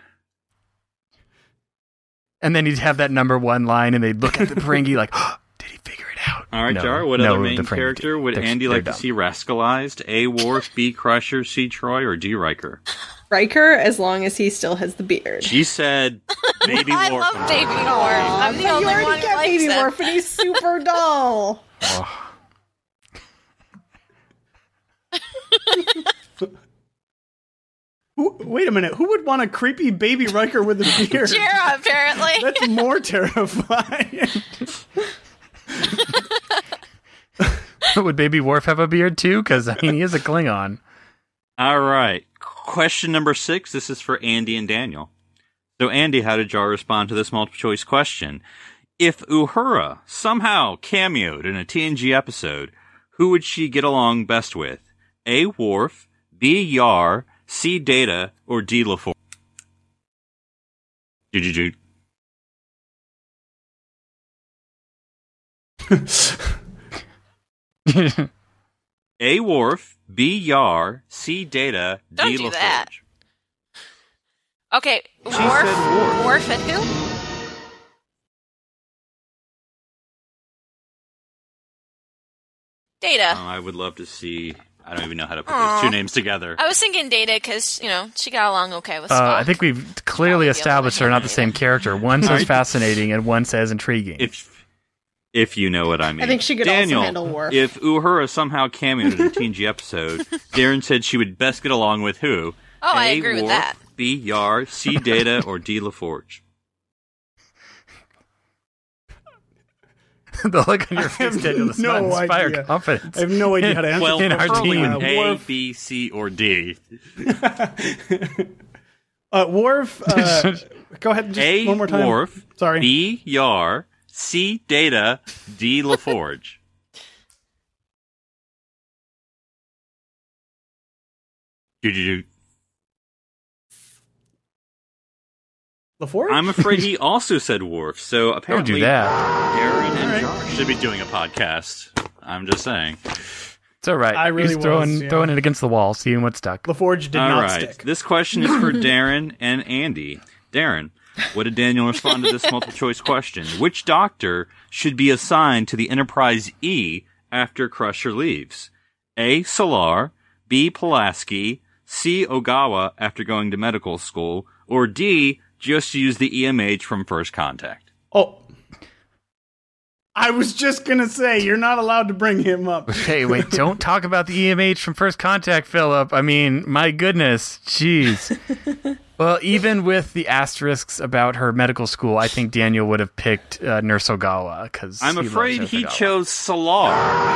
And then he'd have that number one line, and they'd look at the Ferengi like, oh, did he figure it out? All right, No, Jar. What no, other the main Ferengi character do. would They're- Andy they're like to dumb. see rascalized? A. Worf, B. Crusher, C. Troy, or D. Riker? Riker, as long as he still has the beard. She said Baby I Worf. love Baby Worf. I'm the But only you already one who get likes Baby him. Worf, and he's super dull. Who, wait a minute. Who would want a creepy baby Riker with a beard? Jara, apparently. That's more terrifying. Would Baby Worf have a beard too? Because I mean, he is a Klingon. All right. Question number six. This is for Andy and Daniel. So, Andy, how did Jar respond to this multiple choice question? If Uhura somehow cameoed in a T N G episode, who would she get along best with? A. Worf, B. Yar, C. Data, or D. LaForge? Ju-ju-ju. A. Worf, B. Yar, C. Data, Don't D. do LaForge. that. Okay, Worf, said Worf. Worf and who? Data. Oh, I would love to see. I don't even know how to put Aw. those two names together. I was thinking Data because, you know, she got along okay with Uh, Spock. I think we've clearly Probably the established other they're not one. the same character. One says Alright. fascinating and one says intriguing. If if you know what I mean. I think she could also Daniel, handle Worf. If Uhura somehow cameoed in a T N G episode, Darren said she would best get along with who? Oh, I A. agree with Worf, that. B. Yar, C. Data, or D. LaForge? The look on your face, have Daniel, does no not inspire idea. confidence. I have no idea how to answer. Well, in our preferably team. with A, Worf. B, C, or D. Uh, Worf, uh, go ahead and just A. one more time. Worf, Sorry. B. Yar, C. Data, D. LaForge. Do-do-do. LaForge? I'm afraid he also said Worf, so Don't apparently do that. Darren and Alright. Jar should be doing a podcast. I'm just saying. It's all right. I really He's throwing was, yeah. throwing it against the wall, seeing what stuck. LaForge did All not right. stick. This question is for Darren and Andy. Darren, what did Daniel respond to this multiple choice question? Which doctor should be assigned to the Enterprise E after Crusher leaves? A. Solar, B. Pulaski, C. Ogawa after going to medical school, or D. just use the E M H from First Contact? Oh. I was just going to say, you're not allowed to bring him up. Hey, wait, don't talk about the E M H from First Contact, Philip. I mean, my goodness. Jeez. Well, even with the asterisks about her medical school, I think Daniel would have picked uh, Nurse Ogawa. Because I'm afraid he chose Solar.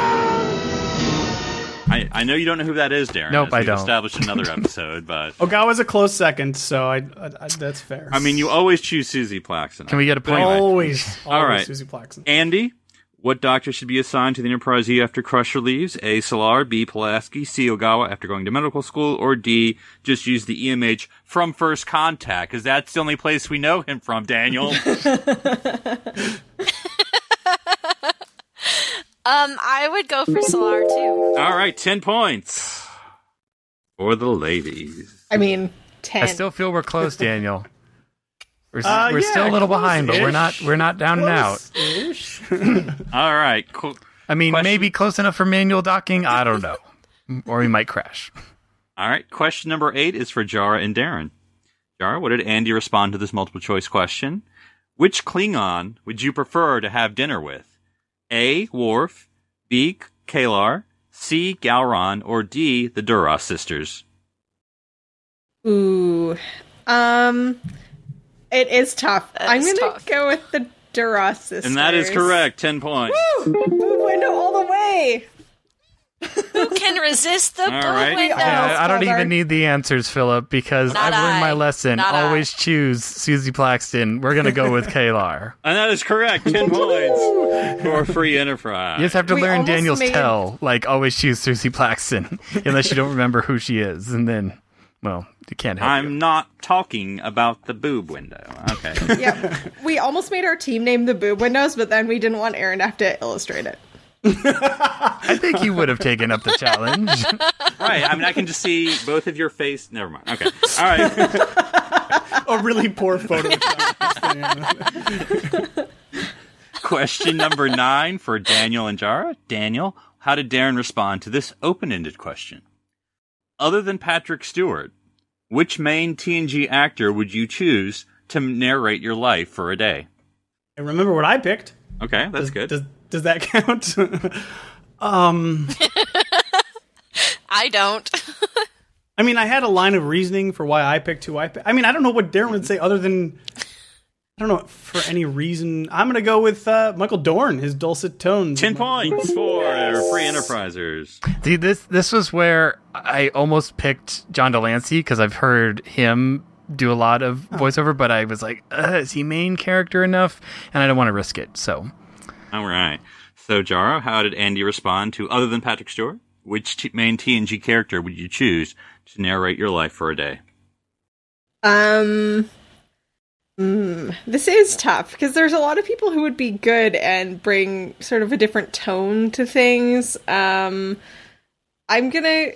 I, I know you don't know who that is, Darren. Nope, as I we've don't. established another episode, but Ogawa's a close second, so I, I, I that's fair. I mean, you always choose Susie Plaxton. Can we get a point? Anyway. always, always All right. Susie Plaxton. Andy, what doctor should be assigned to the Enterprise E after Crusher leaves? A. Solar, B. Pulaski, C. Ogawa after going to medical school, or D. just use the E M H from First Contact? Because that's the only place we know him from, Daniel. Um, I would go for Solar too. All right, ten points for the ladies. I mean, ten. I still feel we're close, Daniel. We're, s- Uh, we're yeah, still a little behind, but we're close-ish. not we're not down and out. Close-ish. All right, cool. I mean, Question- maybe close enough for manual docking. I don't know, or we might crash. All right, question number eight is for Jara and Darren. Jara, what did Andy respond to this multiple choice question? Which Klingon would you prefer to have dinner with? A. Worf, B. Kalar, C. Galron, or D. the Duras sisters? Ooh. Um, it is tough. That I'm is going to tough. go with the Duras sisters. And that is correct. Ten points. Woo! Boob window all the way. Who can resist the All boob right. window? Yeah, I don't Spelled even need the answers, Philip, because Not I've learned my I. lesson. Not Always I. choose Susie Plaxton. We're gonna go with Kalar. And that is correct. Ten points for Free Enterprise. You just have to We learn almost Daniel's made- tell. Like, always choose Susie Plaxton, unless you don't remember who she is, and then, well, you can't help I'm you. not talking about the boob window. Okay. Yeah, we almost made our team name the boob windows, but then we didn't want Aaron to have to illustrate it. I think he would have taken up the challenge. Right. I mean, I can just see both of your face. Never mind. Okay. All right. A really poor photo. Question number nine for Daniel and Jara. Daniel, how did Darren respond to this open-ended question? Other than Patrick Stewart, which main T N G actor would you choose to narrate your life for a day? I remember what I picked. Okay, that's Does, good. Does, does that count? um, I don't. I mean, I had a line of reasoning for why I picked who I picked. I mean, I don't know what Darren would say other than, I don't know, for any reason. I'm going to go with uh, Michael Dorn, his dulcet tones. Ten points for Free Enterprisers. See, this this was where I almost picked John Delancey, because I've heard him do a lot of voiceover, but I was like, uh, is he main character enough? And I don't want to risk it, so. All right. So, Jara, how did Andy respond to other than Patrick Stewart? Which t- main T N G character would you choose to narrate your life for a day? Um, mm, this is tough because there's a lot of people who would be good and bring sort of a different tone to things. Um, I'm gonna.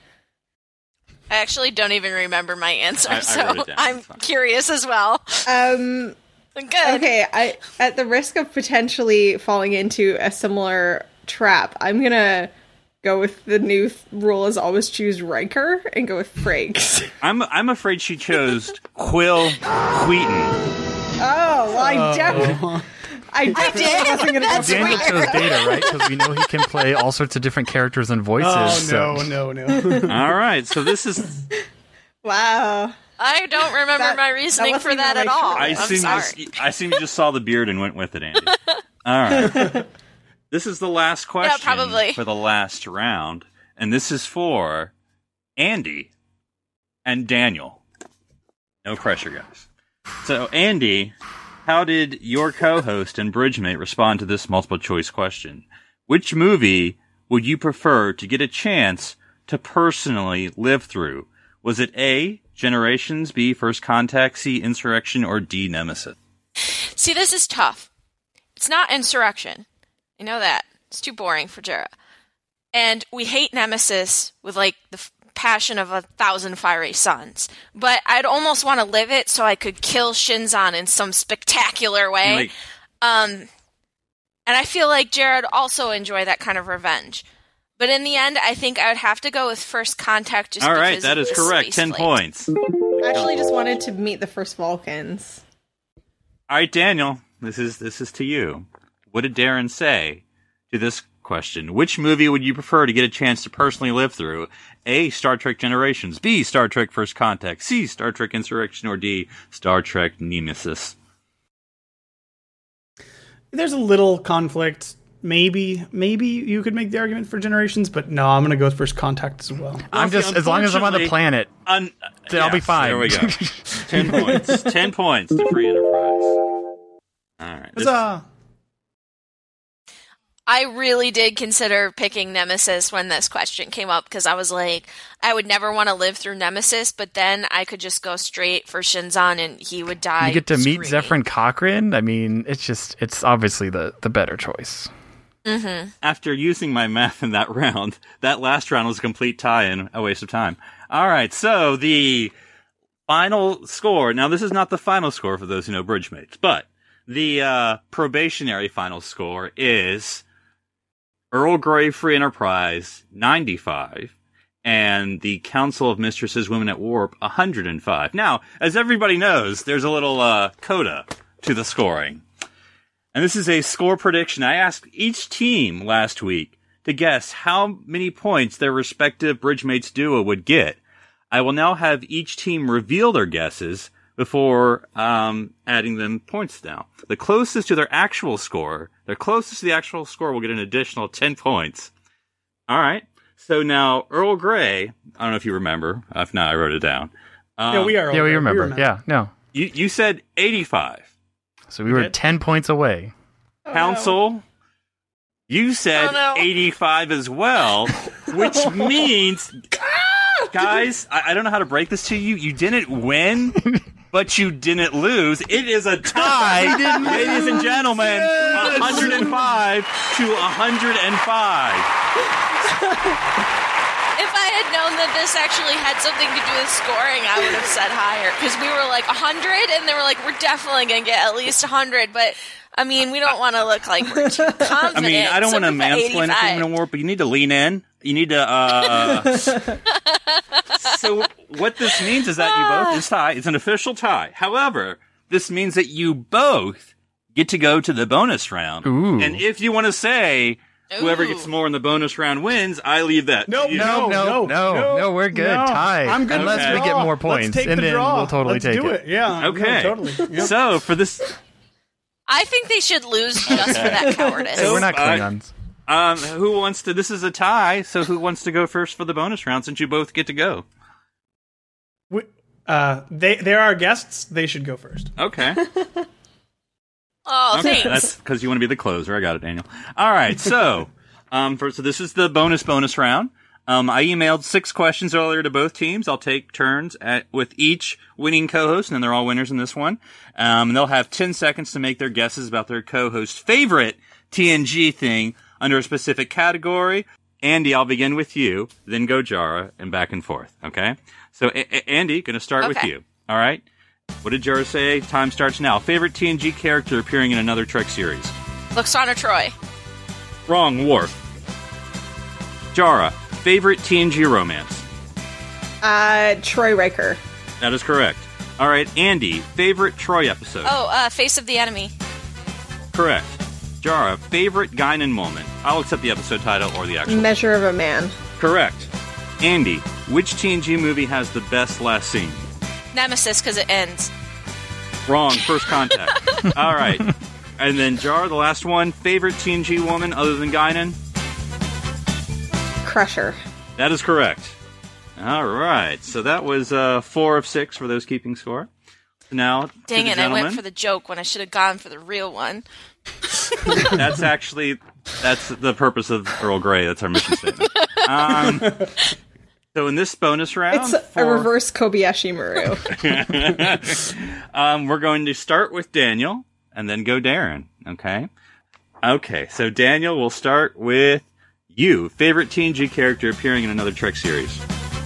I actually don't even remember my answer, I- I so wrote it down. I'm It's fine. curious as well. Um, Good. okay, I at the risk of potentially falling into a similar trap, I'm gonna go with the new th- rule is always choose Riker and go with Frakes. I'm I'm afraid she chose Quill Wheaton. Oh, well, I definitely, I definitely did? wasn't gonna go That's for Daniel Riker. chose Data, right? Because we know he can play all sorts of different characters and voices. Oh, so. no, no, no. All right, so this is. Wow. I don't remember That- my that reasoning wasn't for that even at my all. choice. I I'm assume sorry. you, I assume you just saw the beard and went with it, Andy. All right. This is the last question probably. for the last round, and this is for Andy and Daniel. No pressure, guys. So, Andy, how did your co-host and bridgemate respond to this multiple choice question? Which movie would you prefer to get a chance to personally live through? Was it A, Generations, B, First Contact, C, Insurrection, or D, Nemesis? See, this is tough. It's not Insurrection. I know that. It's too boring for Jara. And we hate Nemesis with, like, the f- passion of a thousand fiery suns. But I'd almost want to live it so I could kill Shinzon in some spectacular way. Like, Um, and I feel like Jared also enjoy that kind of revenge. But in the end, I think I would have to go with First Contact just all because right, that of is the correct. space Ten flight. points. I actually just wanted to meet the first Vulcans. All right, Daniel, this is this is to you. What did Darren say to this question? Which movie would you prefer to get a chance to personally live through? A, Star Trek Generations, B, Star Trek First Contact, C, Star Trek Insurrection, or D, Star Trek Nemesis? There's a little conflict. Maybe, maybe you could make the argument for Generations, but no, I'm going to go with First Contact as well. I'm just, as long as I'm on the Unfortunately- planet, Un- then I'll be yes, fine. There we go. Ten points. Ten points to Free Enterprise. All right. This- Huzzah! I really did consider picking Nemesis when this question came up because I was like, I would never want to live through Nemesis, but then I could just go straight for Shinzon and he would die. you get to meet screaming. Zephyrin Cochrane. I mean, it's just, it's obviously the, the better choice. Mm-hmm. After using my math in that round, that last round was a complete tie and a waste of time. All right, so the final score. Now, this is not the final score for those who know Bridgemates, but the uh, probationary final score is Earl Grey Free Enterprise ninety-five and the Council of Mistresses Women at Warp one hundred five. Now, as everybody knows, there's a little uh, coda to the scoring. And this is a score prediction. I asked each team last week to guess how many points their respective Bridgemates duo would get. I will now have each team reveal their guesses before um, adding them points now. The closest to their actual score, the closest to the actual score will get an additional ten points. All right. So now, Earl Grey, I don't know if you remember. If not, I wrote it down. Um, yeah, we are. Yeah, we we remember. remember. Yeah, no. You, you said eighty-five. So we were did? ten points away. Oh, Council, no. you said Oh, no. eighty-five as well, which means, guys, I, I don't know how to break this to you. You didn't win, but you didn't lose. It is a tie, ladies and gentlemen, one hundred five to one hundred five. If I had known that this actually had something to do with scoring, I would have said higher. Because we were like one hundred, and they were like, we're definitely going to get at least one hundred. But, I mean, we don't want to look like we're too confident. I mean, I don't so want to we put mansplain eighty-five. anything in a war, but you need to lean in. You need to, uh... So, what this means is that you both, this tie, it's an official tie. However, this means that you both get to go to the bonus round. Ooh. And if you want to say, whoever Ooh. gets more in the bonus round wins, I leave that to Nope, you. No, No, no, no, no, no, no, we're good. no. Tie. I'm good with Unless the we get draw. more points, Let's take and the then draw. we'll totally Let's take do it. it. Yeah. Okay. No, totally. Yep. So, for this, I think they should lose just for that cowardice. Hey, we're not I- Klingons. um, who wants to, this is a tie, so who wants to go first for the bonus round since you both get to go? We, uh, they they're our guests. They should go first. Okay. Oh, Okay, thanks. that's because you want to be the closer. I got it, Daniel. All right, so um, for, so this is the bonus bonus round. Um, I emailed six questions earlier to both teams. I'll take turns at, with each winning co-host, and then they're all winners in this one. Um, and they'll have ten seconds to make their guesses about their co-host's favorite T N G thing under a specific category. Andy, I'll begin with you, then go Jara, and back and forth. Okay? So, a- a- Andy, going to start with Okay. you. All right? What did Jara say? Time starts now. Favorite T N G character appearing in another Trek series? Lwaxana Troy. Wrong, Worf. Jara, favorite T N G romance? Uh, Troy Riker. That is correct. All right, Andy, favorite Troy episode? Oh, uh, Face of the Enemy. Correct. Jara, favorite Guinan moment? I'll accept the episode title or the actual. Measure of a Man. Correct. Andy, which T N G movie has the best last scene? Nemesis, because it ends. Wrong, First Contact. All right. And then Jara, the last one, favorite T N G woman other than Guinan? Crusher. That is correct. All right. So that was uh, four of six for those keeping score. Now, to Dang the it, I went gentlemen. for the joke when I should have gone for the real one. That's actually that's the purpose of Earl Grey. That's our mission statement. Um, so in this bonus round, It's a, for- a reverse Kobayashi Maru. um, we're going to start with Daniel and then go Darren. Okay. Okay. So Daniel, we'll start with you. Favorite T N G character appearing in another Trek series?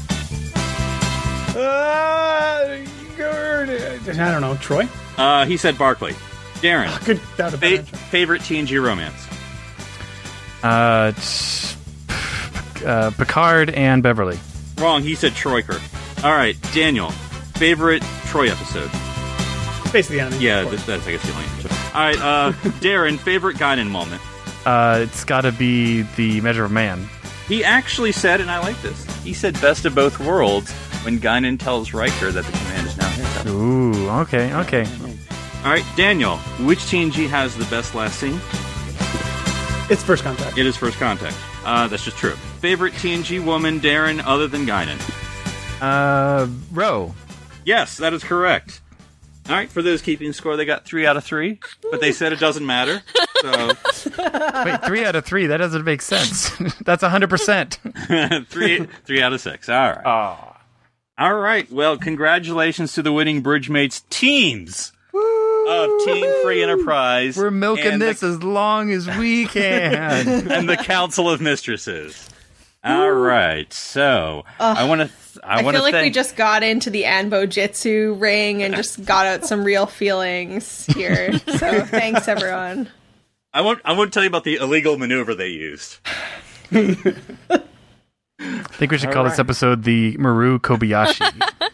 Uh, I don't know. Troy. Uh, he said Barclay. Darren, Good. That would have been fa- favorite T N G romance? Uh, t- uh, Picard and Beverly. Wrong. He said Troiker. All right, Daniel. Favorite Troy episode? Face of the Enemy. Yeah, of course. that's, that's I guess the only answer. All right, uh, Darren. Favorite Guinan moment? Uh, it's got to be the Measure of Man. He actually said, and I like this. He said best of both worlds when Guinan tells Riker that the command is now his. Ooh, okay, okay. All right, Daniel. Which T N G has the best last scene? It's First Contact. It is First Contact. Uh, that's just true. Favorite T N G woman, Darren, other than Guinan? Uh, Ro. Yes, that is correct. All right, for those keeping score, they got three out of three, but they said it doesn't matter. So Wait, three out of three? That doesn't make sense. That's one hundred percent. three, three out of six. All right. Oh. All right. Well, congratulations to the winning Bridgemates teams. Woo! of Team Free Enterprise. We're milking this the, as long as we can. and the Council of Mistresses. All right, so uh, I want to. Th- I, I feel like thank- we just got into the Anbo Jitsu ring and just got out some real feelings here. So thanks, everyone. I won't. I won't tell you about the illegal maneuver they used. I think we should All call right. this episode the Maru Kobayashi.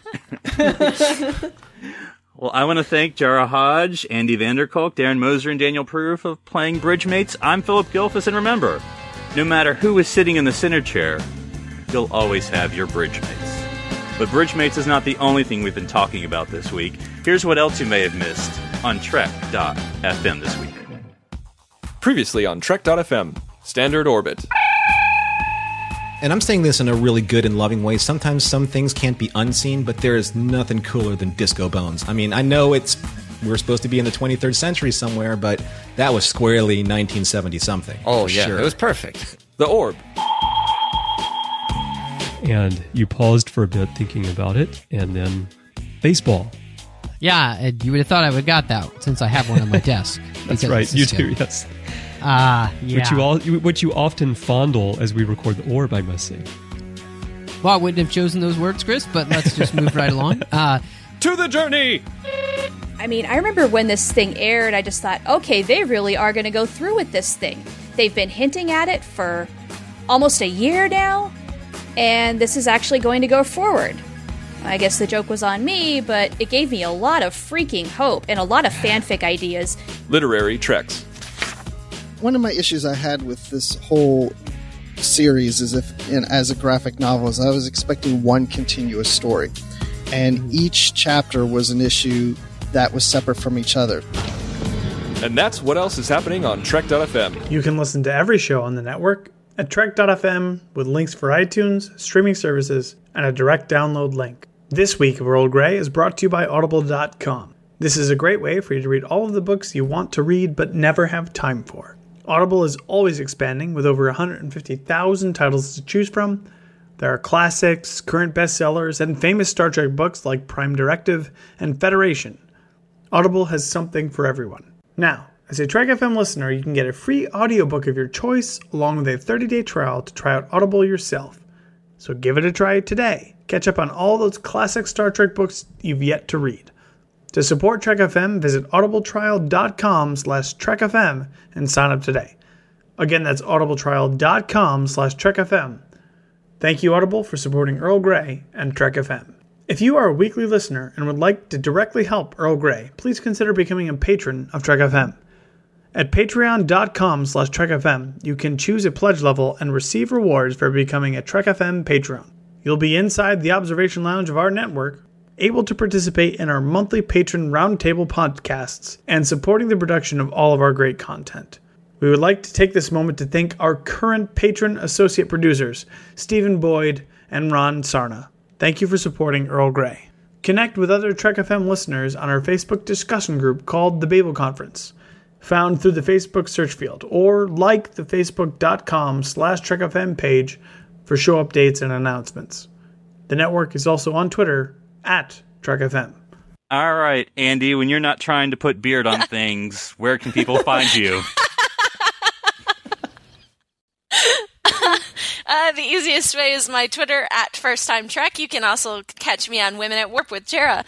Well, I want to thank Jara Hodge, Andy Vanderkolk, Darren Moser, and Daniel Proof of playing Bridgemates. I'm Philip Gilfus, and remember, no matter who is sitting in the center chair, you'll always have your Bridgemates. But Bridgemates is not the only thing we've been talking about this week. Here's what else you may have missed on Trek dot F M this week. Previously on Trek dot F M, Standard Orbit. And I'm saying this in a really good and loving way. Sometimes some things can't be unseen, but there is nothing cooler than Disco Bones. I mean, I know it's we're supposed to be in the twenty-third century somewhere, but that was squarely nineteen seventy something. Oh, yeah, sure. It was perfect. The Orb. And you paused for a bit thinking about it, and then baseball. Yeah, and you would have thought I would have got that since I have one on my desk. That's right, you do, yes. Ah, uh, yeah. Which you, all, which you often fondle as we record the Orb, I must say. Well, I wouldn't have chosen those words, Chris, but let's just move right along. Uh, to the journey! I mean, I remember when this thing aired, I just thought, okay, they really are going to go through with this thing. They've been hinting at it for almost a year now, and this is actually going to go forward. I guess the joke was on me, but it gave me a lot of freaking hope and a lot of fanfic ideas. Literary Treks. One of my issues I had with this whole series is if, in, as a graphic novelist, I was expecting one continuous story. And each chapter was an issue that was separate from each other. And that's what else is happening on Trek dot F M. You can listen to every show on the network at Trek dot F M with links for iTunes, streaming services, and a direct download link. This week of Earl Grey is brought to you by Audible dot com. This is a great way for you to read all of the books you want to read but never have time for. Audible is always expanding with over one hundred fifty thousand titles to choose from. There are classics, current bestsellers, and famous Star Trek books like Prime Directive and Federation. Audible has something for everyone. Now, as a Trek F M listener, you can get a free audiobook of your choice along with a thirty-day trial to try out Audible yourself. So give it a try today. Catch up on all those classic Star Trek books you've yet to read. To support Trek F M, visit audibletrial.com slash trekfm and sign up today. Again, that's audibletrial.com slash trekfm. Thank you, Audible, for supporting Earl Grey and Trek F M. If you are a weekly listener and would like to directly help Earl Grey, please consider becoming a patron of Trek F M. At patreon.com slash trekfm, you can choose a pledge level and receive rewards for becoming a Trek F M patron. You'll be inside the observation lounge of our network, able to participate in our monthly patron roundtable podcasts, and supporting the production of all of our great content. We would like to take this moment to thank our current patron associate producers, Stephen Boyd and Ron Sarna. Thank you for supporting Earl Grey. Connect with other Trek F M listeners on our Facebook discussion group called The Babel Conference, found through the Facebook search field, or like the facebook.com slash trekfm page for show updates and announcements. The network is also on Twitter at Trek F M. All right, Andy, when you're not trying to put beard on things, where can people find you? Uh, the easiest way is my Twitter at First Time Trek. You can also catch me on Women at Warp with Jara.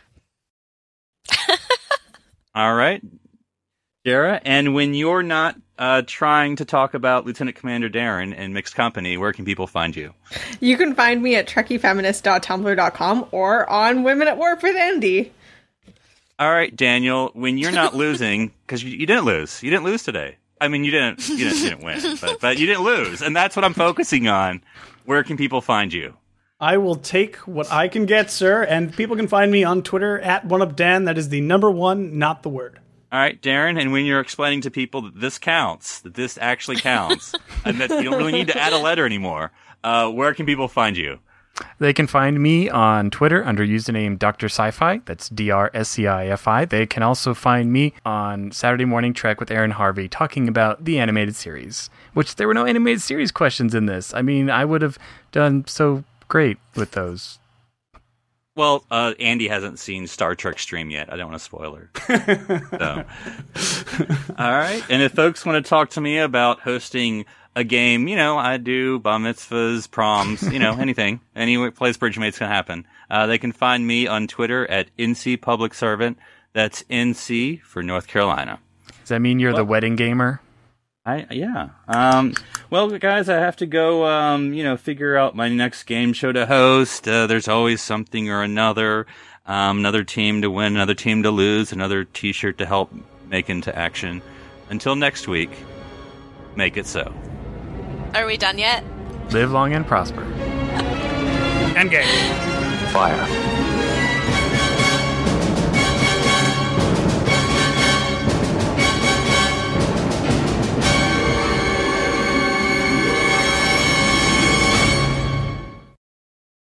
All right, Jara. And when you're not uh, trying to talk about Lieutenant Commander Darren in Mixed Company, where can people find you? You can find me at trekkie feminist dot tumblr dot com or on Women at Warp with Andy. All right, Daniel. When you're not losing, because you, you didn't lose, you didn't lose today. I mean, you didn't, you didn't, you didn't win, but, but you didn't lose, and that's what I'm focusing on. Where can people find you? I will take what I can get, sir, and people can find me on Twitter at OneUpDan. That is the number one, not the word. All right, Darren, and when you're explaining to people that this counts, that this actually counts, and that you don't really need to add a letter anymore, uh, where can people find you? They can find me on Twitter under username Doctor Sci-Fi. That's D R S C I F I. They can also find me on Saturday Morning Trek with Aaron Harvey talking about the animated series, which there were no animated series questions in this. I mean, I would have done so great with those. Well, uh, Andy hasn't seen Star Trek Stream yet. I don't want to spoil her. So. All right. And if folks want to talk to me about hosting a game, you know, I do bar mitzvahs, proms, you know, anything. Any place Bridgemates can happen. Uh, they can find me on Twitter at N C Public Servant. That's N C for North Carolina. Does that mean you're well, the wedding gamer? I yeah. Um, well, guys, I have to go. Um, you know, figure out my next game show to host. Uh, there's always something or another. Um, another team to win, another team to lose, another T-shirt to help make into action. Until next week, make it so. Are we done yet? Live long and prosper. Endgame. Fire.